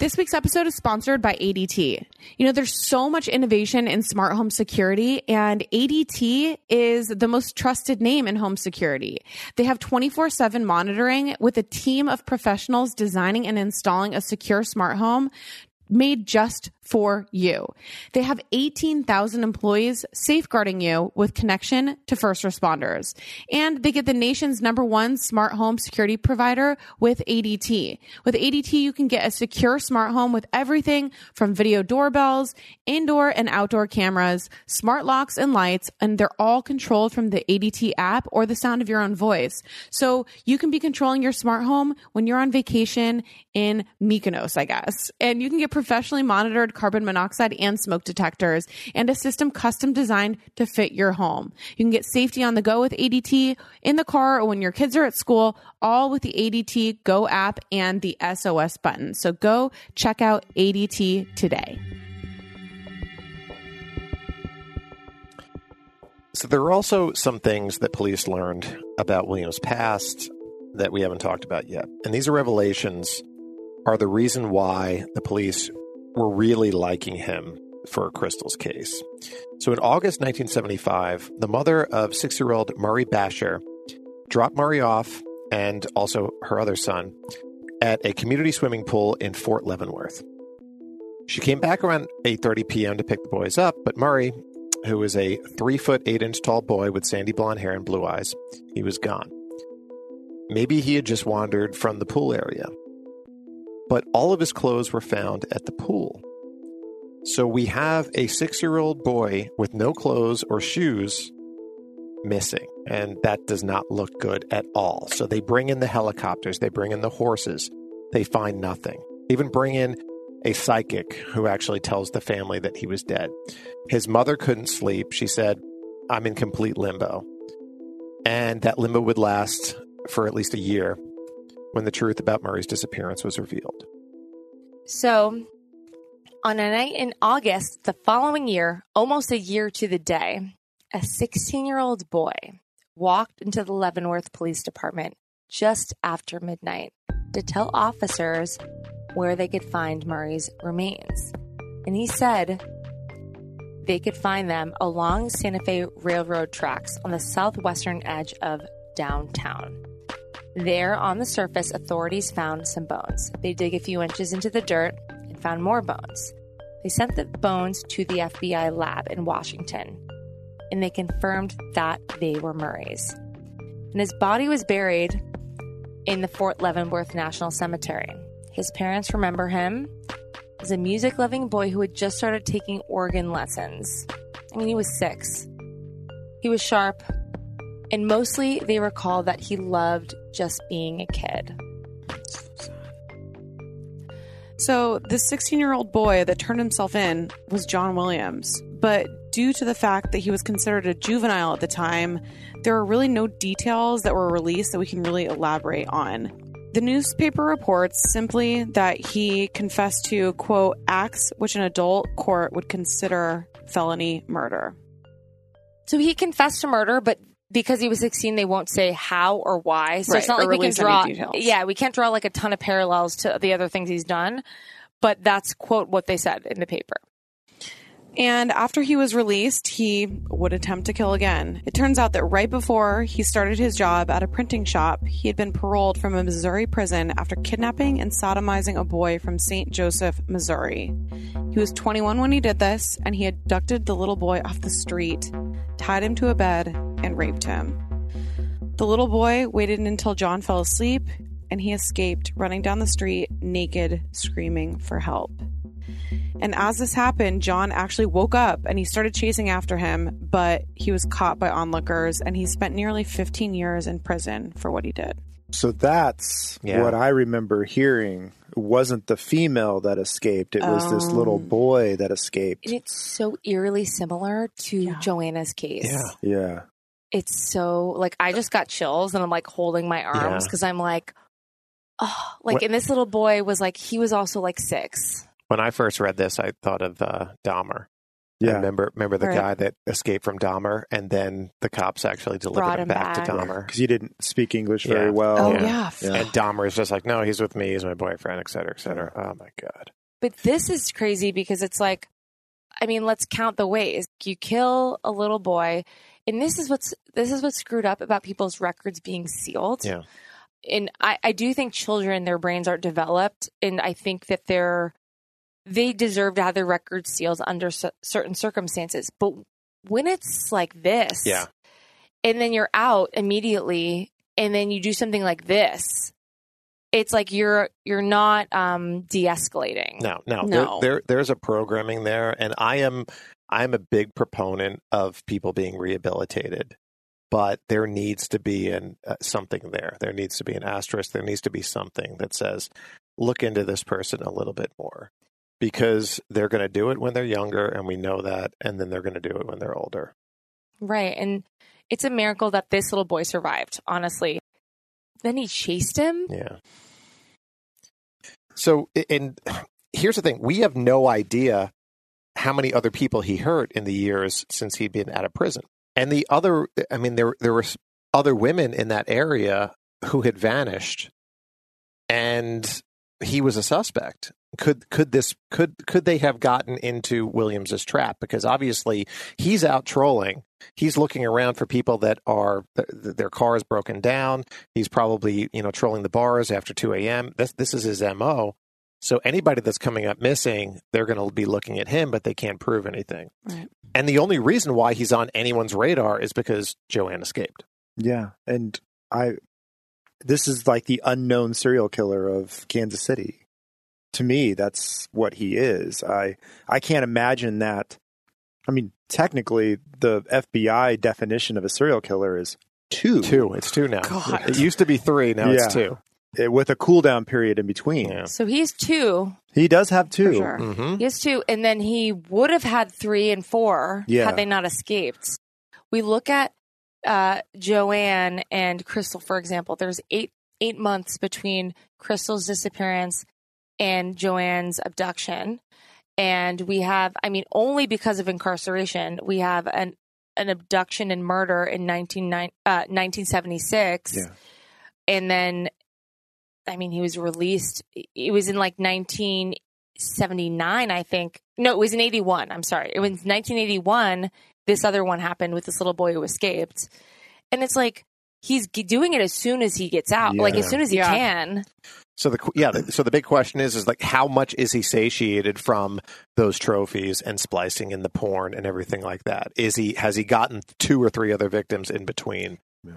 This week's episode is sponsored by ADT. You know, there's so much innovation in smart home security, and ADT is the most trusted name in home security. They have 24/7 monitoring with a team of professionals designing and installing a secure smart home made just for you. They have 18,000 employees safeguarding you with connection to first responders. And they get the nation's #1 smart home security provider with ADT. With ADT, you can get a secure smart home with everything from video doorbells, indoor and outdoor cameras, smart locks and lights, and they're all controlled from the ADT app or the sound of your own voice. So you can be controlling your smart home when you're on vacation in Mykonos, I guess. And you can get professionally monitored carbon monoxide and smoke detectors and a system custom designed to fit your home. You can get safety on the go with ADT in the car or when your kids are at school, all with the ADT Go app and the SOS button. So go check out ADT today. So there are also some things that police learned about Williams' past that we haven't talked about yet. And these revelations are the reason why the police were really liking him for Crystal's case. So in August 1975, the mother of 6-year-old Murray Basher dropped Murray off and also her other son at a community swimming pool in Fort Leavenworth. She came back around 8:30 p.m. to pick the boys up, but Murray, who was a 3-foot 8-inch tall boy with sandy blonde hair and blue eyes, he was gone. Maybe he had just wandered from the pool area. But all of his clothes were found at the pool. So we have a 6-year-old boy with no clothes or shoes missing. And that does not look good at all. So they bring in the helicopters. They bring in the horses. They find nothing. Even bring in a psychic who actually tells the family that he was dead. His mother couldn't sleep. She said, "I'm in complete limbo." And that limbo would last for at least a year when the truth about Murray's disappearance was revealed. So, on a night in August the following year, almost a year to the day, a 16-year-old boy walked into the Leavenworth Police Department just after midnight to tell officers where they could find Murray's remains. And he said they could find them along Santa Fe Railroad tracks on the southwestern edge of downtown. There, on the surface, authorities found some bones. They dig a few inches into the dirt and found more bones. They sent the bones to the FBI lab in Washington, and they confirmed that they were Murray's. And his body was buried in the Fort Leavenworth National Cemetery. His parents remember him as a music-loving boy who had just started taking organ lessons. I mean, he was 6. He was sharp, and mostly they recall that he loved just being a kid. So this 16-year-old boy that turned himself in was John Williams. But due to the fact that he was considered a juvenile at the time, there are really no details that were released that we can really elaborate on. The newspaper reports simply that he confessed to, quote, acts which an adult court would consider felony murder. So he confessed to murder, but because he was 16, they won't say how or why. So Right, it's not or like we can release any draw. details. Yeah, we can't draw like a ton of parallels to the other things he's done. But that's, quote, what they said in the paper. And after he was released, he would attempt to kill again. It turns out that right before he started his job at a printing shop, he had been paroled from a Missouri prison after kidnapping and sodomizing a boy from St. Joseph, Missouri. He was 21 when he did this, and he abducted the little boy off the street, tied him to a bed, and raped him. The little boy waited until John fell asleep, and he escaped, running down the street, naked, screaming for help. And as this happened, John actually woke up and he started chasing after him, but he was caught by onlookers and he spent nearly 15 years in prison for what he did. So that's what I remember hearing. It wasn't the female that escaped. It was this little boy that escaped. And it's so eerily similar to Joanna's case. Yeah. It's so, like, I just got chills and I'm like holding my arms because I'm like, oh, like, and this little boy was like, he was also like 6. When I first read this, I thought of Dahmer. Yeah. Remember the guy that escaped from Dahmer, and then the cops actually delivered him back to Dahmer. Because he didn't speak English very well. Oh, yeah. And Dahmer is just like, no, he's with me, he's my boyfriend, et cetera, et cetera. Oh, my God. But this is crazy because it's like, I mean, let's count the ways. You kill a little boy, and this is what's screwed up about people's records being sealed. Yeah. And I do think children, their brains aren't developed, and I think that they deserve to have their records sealed under certain circumstances. But when it's like this, and then you're out immediately, and then you do something like this, it's like you're not de-escalating. No. There's a programming there, and I'm a big proponent of people being rehabilitated. But there needs to be something there. There needs to be an asterisk. There needs to be something that says, look into this person a little bit more. Because they're going to do it when they're younger, and we know that, and then they're going to do it when they're older. Right, and it's a miracle that this little boy survived, honestly. Then he chased him? Yeah. So, and here's the thing. We have no idea how many other people he hurt in the years since he'd been out of prison. And there were other women in that area who had vanished, and he was a suspect. Could they have gotten into Williams's trap? Because obviously he's out trolling. He's looking around for people that are their car is broken down. He's probably trolling the bars after 2 a.m. This is his MO. So anybody that's coming up missing, they're going to be looking at him, but they can't prove anything. Right. And the only reason why he's on anyone's radar is because Joanne escaped. Yeah, and this is like the unknown serial killer of Kansas City. To me, that's what he is. I can't imagine that. I mean, technically, the FBI definition of a serial killer is 2. 2. It's 2 now. God. It used to be 3. Now it's 2. With a cool down period in between. Yeah. So he's 2. He does have 2. For sure. Mm-hmm. He has 2, and then he would have had 3 and 4 had they not escaped. We look at Joanne and Crystal, for example. There's 8 months between Crystal's disappearance and Joanne's abduction. And we have, only because of incarceration, we have an abduction and murder in 1976. Yeah. And then, he was released. It was in 1979, I think. No, it was in 81. I'm sorry. It was 1981. This other one happened with this little boy who escaped. And it's like, he's doing it as soon as he gets out, as soon as he can. So the big question is like, how much is he satiated from those trophies and splicing in the porn and everything like that? Has he gotten 2 or 3 other victims in between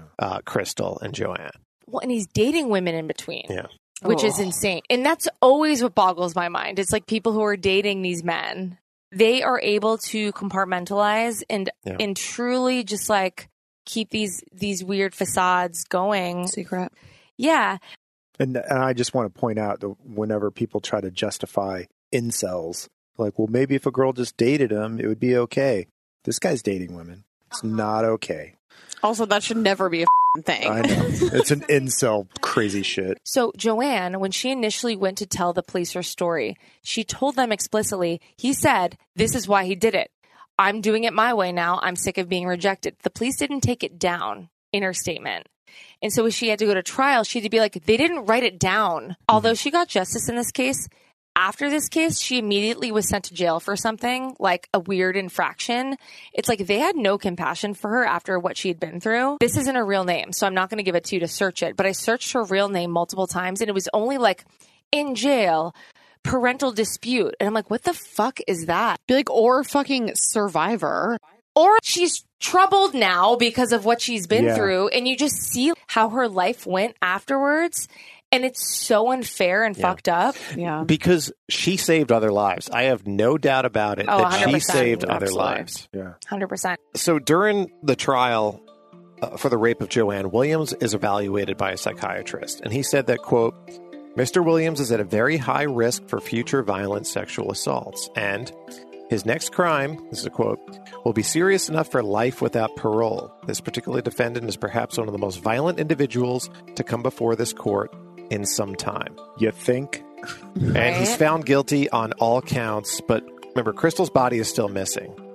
Crystal and Joanne? Well, and he's dating women in between, which Oh. is insane. And that's always what boggles my mind. It's like people who are dating these men, they are able to compartmentalize and truly just like keep these weird facades going. Secret. Yeah. And I just want to point out that whenever people try to justify incels, like, well, maybe if a girl just dated him, it would be okay. This guy's dating women. It's not okay. Also, that should never be a thing. I know. It's an incel crazy shit. So Joanne, when she initially went to tell the police her story, she told them explicitly, he said, this is why he did it. I'm doing it my way now. I'm sick of being rejected. The police didn't take it down in her statement. And so when she had to go to trial, she had to be like, they didn't write it down. Although she got justice in this case, after this case, she immediately was sent to jail for something like a weird infraction. It's like they had no compassion for her after what she had been through. This isn't her real name, so I'm not going to give it to you to search it. But I searched her real name multiple times, and it was only like in jail, parental dispute. And I'm like, what the fuck is that? Be like, or fucking Survivor. Or she's troubled now because of what she's been through. And you just see how her life went afterwards. And it's so unfair and fucked up. Yeah. Because she saved other lives. I have no doubt about it that 100%. she saved other Absolutely. lives. Yeah. 100%. So during the trial for the rape of Joanne, Williams is evaluated by a psychiatrist. And he said that, quote, Mr. Williams is at a very high risk for future violent sexual assaults. And his next crime, this is a quote, will be serious enough for life without parole. This particular defendant is perhaps one of the most violent individuals to come before this court in some time. You think? And he's found guilty on all counts, but remember, Crystal's body is still missing.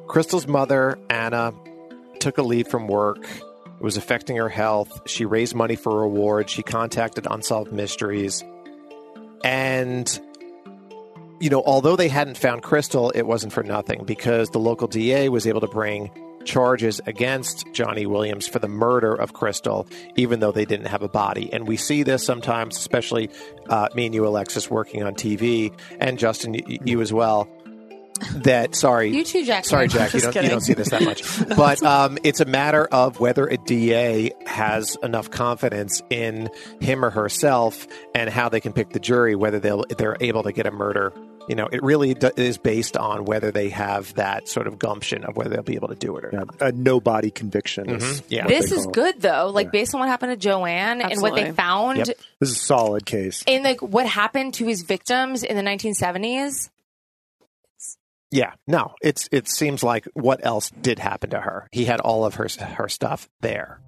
Crystal's mother, Anna, took a leave from work. It was affecting her health. She raised money for rewards. She contacted Unsolved Mysteries. And, although they hadn't found Crystal, it wasn't for nothing because the local DA was able to bring charges against Johnny Williams for the murder of Crystal, even though they didn't have a body. And we see this sometimes, especially me and you, Alexis, working on TV, and Justin, you as well. You too, Jack. Sorry, Jack. You don't see this that much. But it's a matter of whether a DA has enough confidence in him or herself and how they can pick the jury, whether they're able to get a murder. It really is based on whether they have that sort of gumption of whether they'll be able to do it or not. A no-body conviction. This is good, though. Based on what happened to Joanne and what they found. Yep. This is a solid case. And, what happened to his victims in the 1970s. Yeah, no, it seems like what else did happen to her? He had all of her stuff there.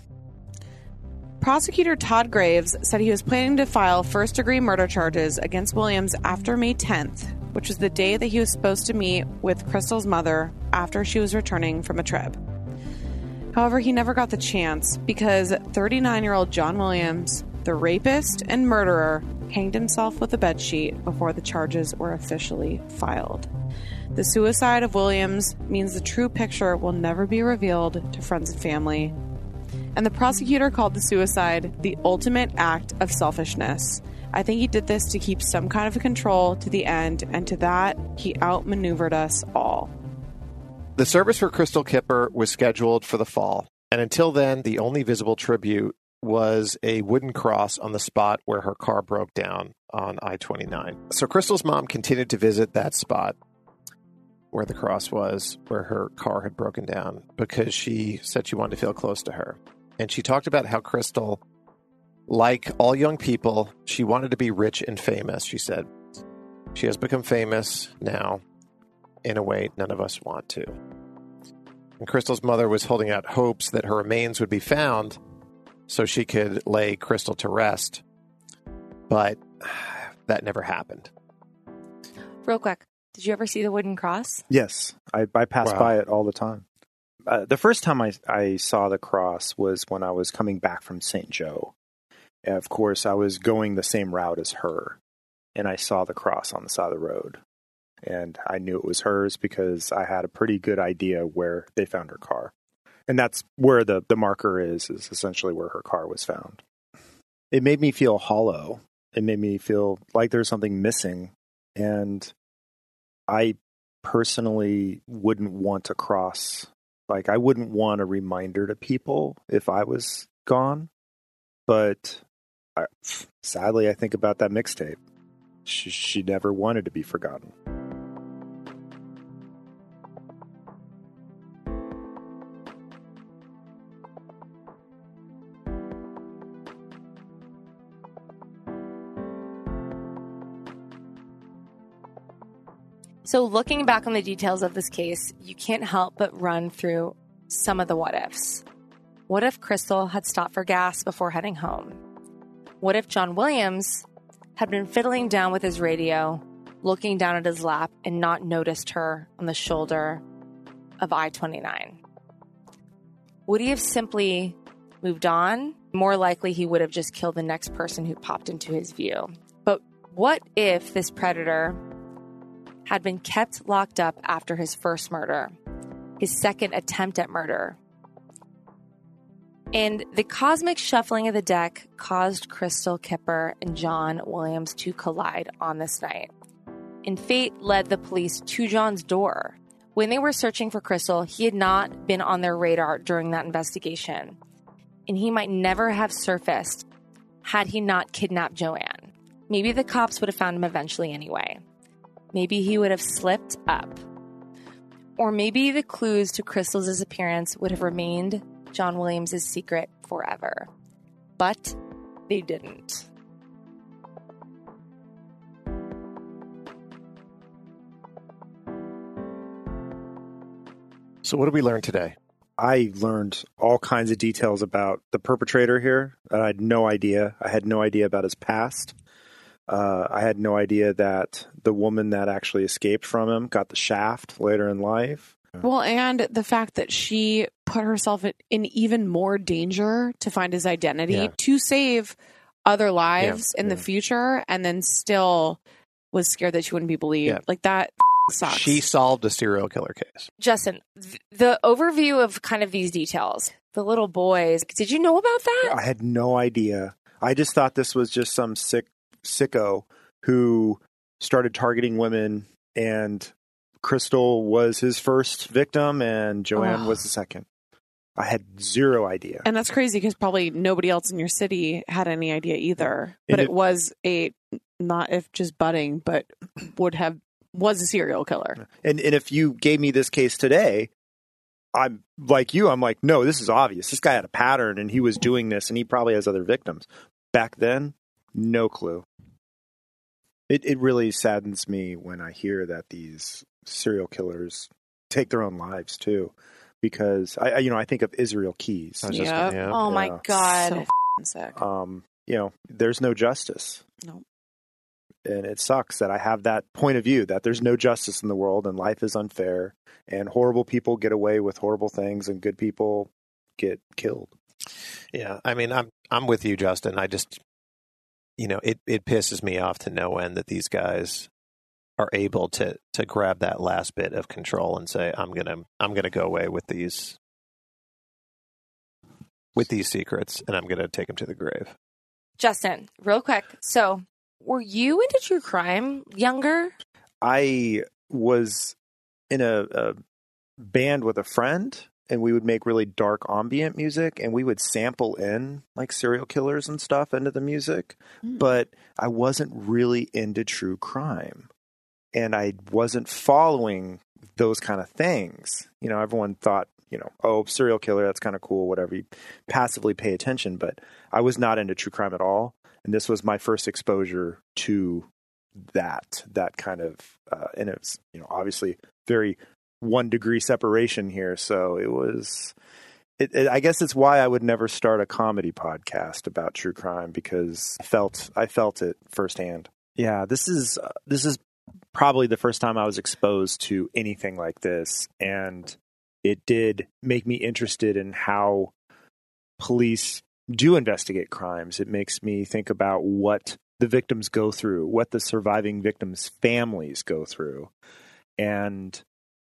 Prosecutor Todd Graves said he was planning to file first-degree murder charges against Williams after May 10th, which was the day that he was supposed to meet with Crystal's mother after she was returning from a trip. However, he never got the chance because 39-year-old John Williams, the rapist and murderer, hanged himself with a bedsheet before the charges were officially filed. The suicide of Williams means the true picture will never be revealed to friends and family. And the prosecutor called the suicide the ultimate act of selfishness. I think he did this to keep some kind of control to the end, and to that, he outmaneuvered us all. The service for Crystal Kipper was scheduled for the fall, and until then, the only visible tribute was a wooden cross on the spot where her car broke down on I-29. So Crystal's mom continued to visit that spot where the cross was, where her car had broken down, because she said she wanted to feel close to her. And she talked about how Crystal, like all young people, she wanted to be rich and famous, she said. She has become famous now in a way none of us want to. And Crystal's mother was holding out hopes that her remains would be found so she could lay Crystal to rest. But that never happened. Real quick. Did you ever see the wooden cross? Yes. I pass by it all the time. The first time I saw the cross was when I was coming back from St. Joe. And of course, I was going the same route as her. And I saw the cross on the side of the road. And I knew it was hers because I had a pretty good idea where they found her car. And that's where the marker is essentially where her car was found. It made me feel hollow. It made me feel like there's something missing. And I personally wouldn't want a cross. I wouldn't want a reminder to people if I was gone. But sadly, I think about that mixtape. She never wanted to be forgotten. So looking back on the details of this case, you can't help but run through some of the what-ifs. What if Crystal had stopped for gas before heading home? What if John Williams had been fiddling down with his radio, looking down at his lap, and not noticed her on the shoulder of I-29? Would he have simply moved on? More likely, he would have just killed the next person who popped into his view. But what if this predator had been kept locked up after his first murder, his second attempt at murder? And the cosmic shuffling of the deck caused Crystal Kipper and John Williams to collide on this night. And fate led the police to John's door. When they were searching for Crystal, he had not been on their radar during that investigation. And he might never have surfaced had he not kidnapped Joanne. Maybe the cops would have found him eventually anyway. Maybe he would have slipped up. Or maybe the clues to Crystal's disappearance would have remained John Williams' secret forever. But they didn't. So what did we learn today? I learned all kinds of details about the perpetrator here that I had no idea. I had no idea about his past. I had no idea that the woman that actually escaped from him got the shaft later in life. Well, and the fact that she put herself in even more danger to find his identity to save other lives in the future, and then still was scared that she wouldn't be believed. Like, that sucks. She solved a serial killer case. Justin, the overview of kind of these details, the little boys, did you know about that? I had no idea. I just thought this was just some sicko who started targeting women, and Crystal was his first victim and Joanne was the second. I had zero idea. And that's crazy because probably nobody else in your city had any idea either. But it was not if just budding, but was a serial killer. And if you gave me this case today, I'm like you. I'm like, no, this is obvious. This guy had a pattern and he was doing this and he probably has other victims. Back then, no clue. It really saddens me when I hear that these serial killers take their own lives too. Because I think of Israel Keys. Oh my God. So sick. There's no justice. No. And it sucks that I have that point of view that there's no justice in the world and life is unfair and horrible people get away with horrible things and good people get killed. Yeah. I mean, I'm with you, Justin. I just, it pisses me off to no end that these guys are able to grab that last bit of control and say, I'm gonna go away with these secrets, and I'm gonna take them to the grave. Justin, real quick. So, were you into true crime younger? I was in a band with a friend, and we would make really dark ambient music, and we would sample in like serial killers and stuff into the music, but I wasn't really into true crime. And I wasn't following those kind of things. Everyone thought, serial killer, that's kind of cool, whatever. You passively pay attention. But I was not into true crime at all. And this was my first exposure to that kind of, and it's, obviously very 1 degree separation here. So it was, I guess it's why I would never start a comedy podcast about true crime, because I felt it firsthand. Yeah, this is probably the first time I was exposed to anything like this, and it did make me interested in how police do investigate crimes. It makes me think about what the victims go through, what the surviving victims' families go through. And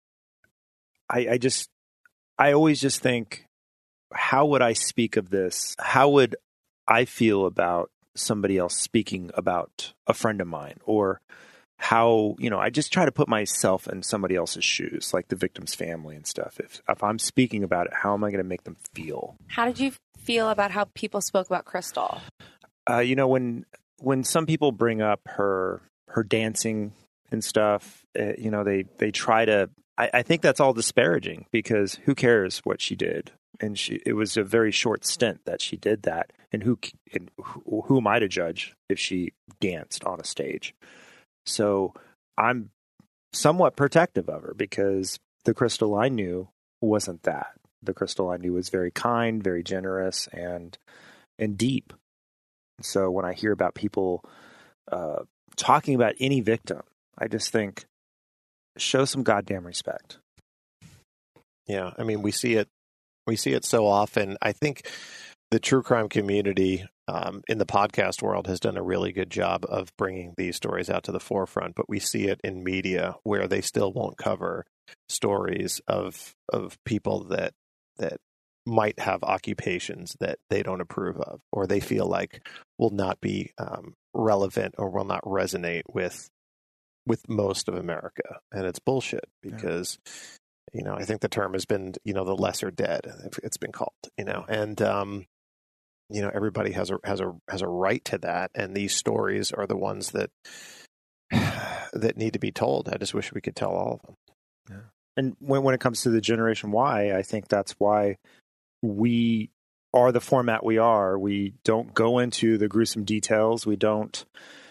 I always just think, how would I speak of this? How would I feel about somebody else speaking about a friend of mine? Or how, I just try to put myself in somebody else's shoes, like the victim's family and stuff. If I'm speaking about it, how am I going to make them feel? How did you feel about how people spoke about Crystal? When some people bring up her dancing and stuff, they try to, I think that's all disparaging, because who cares what she did? And it was a very short stint that she did that. And who am I to judge if she danced on a stage? So I'm somewhat protective of her, because the Crystal I knew wasn't that. The Crystal I knew was very kind, very generous, and deep. So when I hear about people talking about any victim, I just think, show some goddamn respect. Yeah, I mean, we see it so often. I think the true crime community in the podcast world has done a really good job of bringing these stories out to the forefront, but we see it in media where they still won't cover stories of people that might have occupations that they don't approve of, or they feel like will not be relevant or will not resonate with most of America. And it's bullshit, because I think the term has been, the lesser dead, it's been called, and everybody has a right to that, and these stories are the ones that need to be told. I just wish we could tell all of them. Yeah. And when it comes to the Generation Y, I think that's why we are the format we are. We don't go into the gruesome details. We don't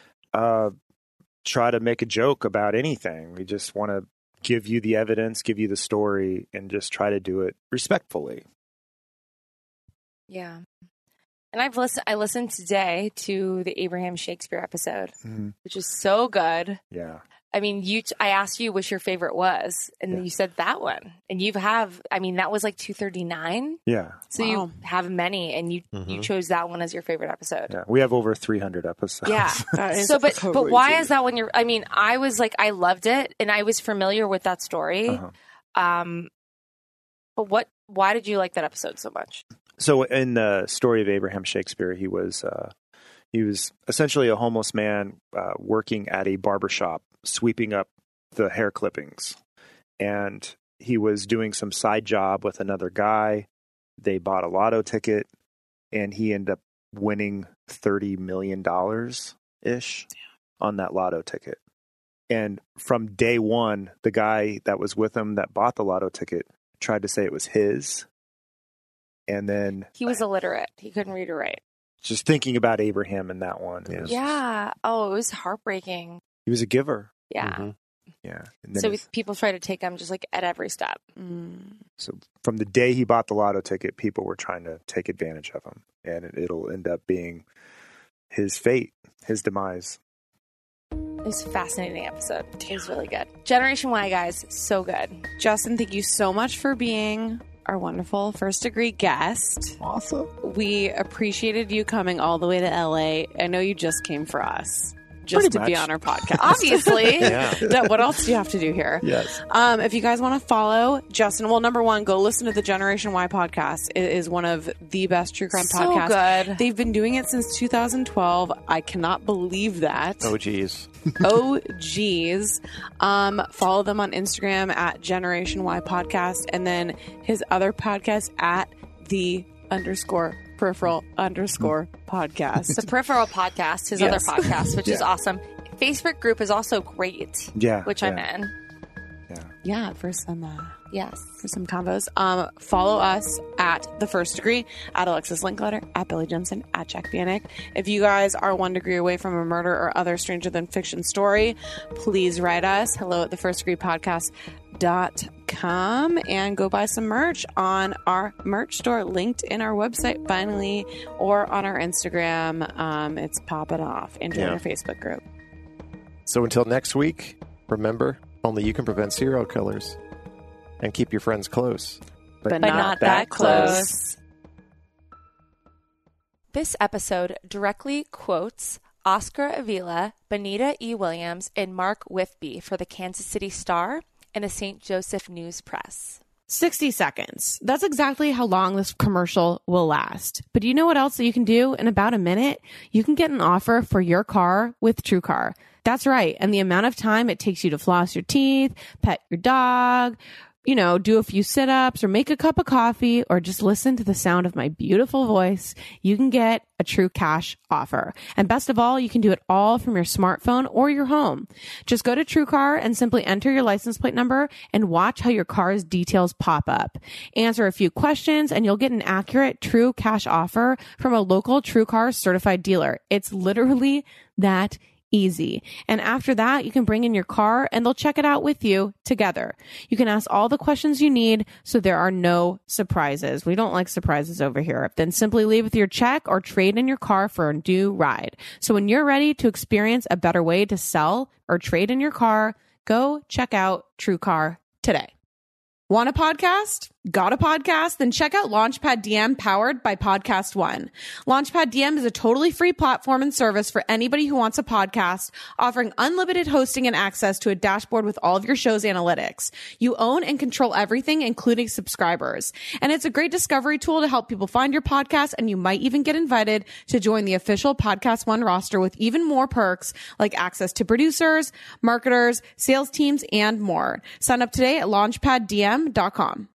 try to make a joke about anything. We just want to give you the evidence, give you the story, and just try to do it respectfully. Yeah. And I listened today to the Abraham Shakespeare episode, which is so good. Yeah. I mean, I asked you what your favorite was, and you said that one. And that was like 239. Yeah. So you have many, and you chose that one as your favorite episode. Yeah. We have over 300 episodes. Yeah. So, but why is that one I was like, I loved it, and I was familiar with that story. But why did you like that episode so much? So in the story of Abraham Shakespeare, he was essentially a homeless man working at a barbershop, sweeping up the hair clippings. And he was doing some side job with another guy. They bought a lotto ticket, and he ended up winning $30 million-ish on that lotto ticket. And from day one, the guy that was with him that bought the lotto ticket tried to say it was his. And then he was illiterate. He couldn't read or write. Just thinking about Abraham in that one. Yeah. Oh, it was heartbreaking. He was a giver. Yeah. Yeah. So people try to take him just like at every step. So from the day he bought the lotto ticket, people were trying to take advantage of him. And it'll end up being his fate, his demise. It was a fascinating episode. It was really good. Generation Y, guys. So good. Justin, thank you so much for being our wonderful First Degree guest. Awesome. We appreciated you coming all the way to LA. I know you just came for us. Just to be on our podcast. Obviously. What else do you have to do here? Yes. If you guys want to follow Justin, well, number one, go listen to the Generation Y podcast. It is one of the best true crime podcasts. So good. They've been doing it since 2012. I cannot believe that. Oh, geez. Oh, geez. Follow them on Instagram at Generation Y Podcast, and then his other podcast at _peripheral podcast. The Peripheral podcast, his other podcast, which is awesome. Facebook group is also great. Yeah. Which I'm in. Yeah, for some yes. For some combos. Follow us at The First Degree, at Alexis Linkletter, at Billy Jensen, at Jack Bannock. If you guys are 1 degree away from a murder or other stranger than fiction story, please write us hello at thefirstdegreepodcast.com and go buy some merch on our merch store linked in our website finally, or on our Instagram. It's popping off, and join our Facebook group. So until next week, remember, only you can prevent serial killers. And keep your friends close. But not that close. This episode directly quotes Oscar Avila, Benita E. Williams, and Mark Whitby for the Kansas City Star and the St. Joseph News Press. 60 seconds. That's exactly how long this commercial will last. But do you know what else that you can do in about a minute? You can get an offer for your car with TrueCar. That's right. And the amount of time it takes you to floss your teeth, pet your dog, do a few sit-ups or make a cup of coffee or just listen to the sound of my beautiful voice, you can get a true cash offer. And best of all, you can do it all from your smartphone or your home. Just go to TrueCar and simply enter your license plate number and watch how your car's details pop up. Answer a few questions and you'll get an accurate true cash offer from a local TrueCar certified dealer. It's literally that easy. And after that, you can bring in your car and they'll check it out with you together. You can ask all the questions you need so there are no surprises. We don't like surprises over here. Then simply leave with your check or trade in your car for a new ride. So when you're ready to experience a better way to sell or trade in your car, go check out TrueCar today. Want a podcast? Got a podcast? Then check out Launchpad DM powered by Podcast One. Launchpad DM is a totally free platform and service for anybody who wants a podcast, offering unlimited hosting and access to a dashboard with all of your show's analytics. You own and control everything, including subscribers. And it's a great discovery tool to help people find your podcast, and you might even get invited to join the official Podcast One roster with even more perks like access to producers, marketers, sales teams, and more. Sign up today at launchpaddm.com.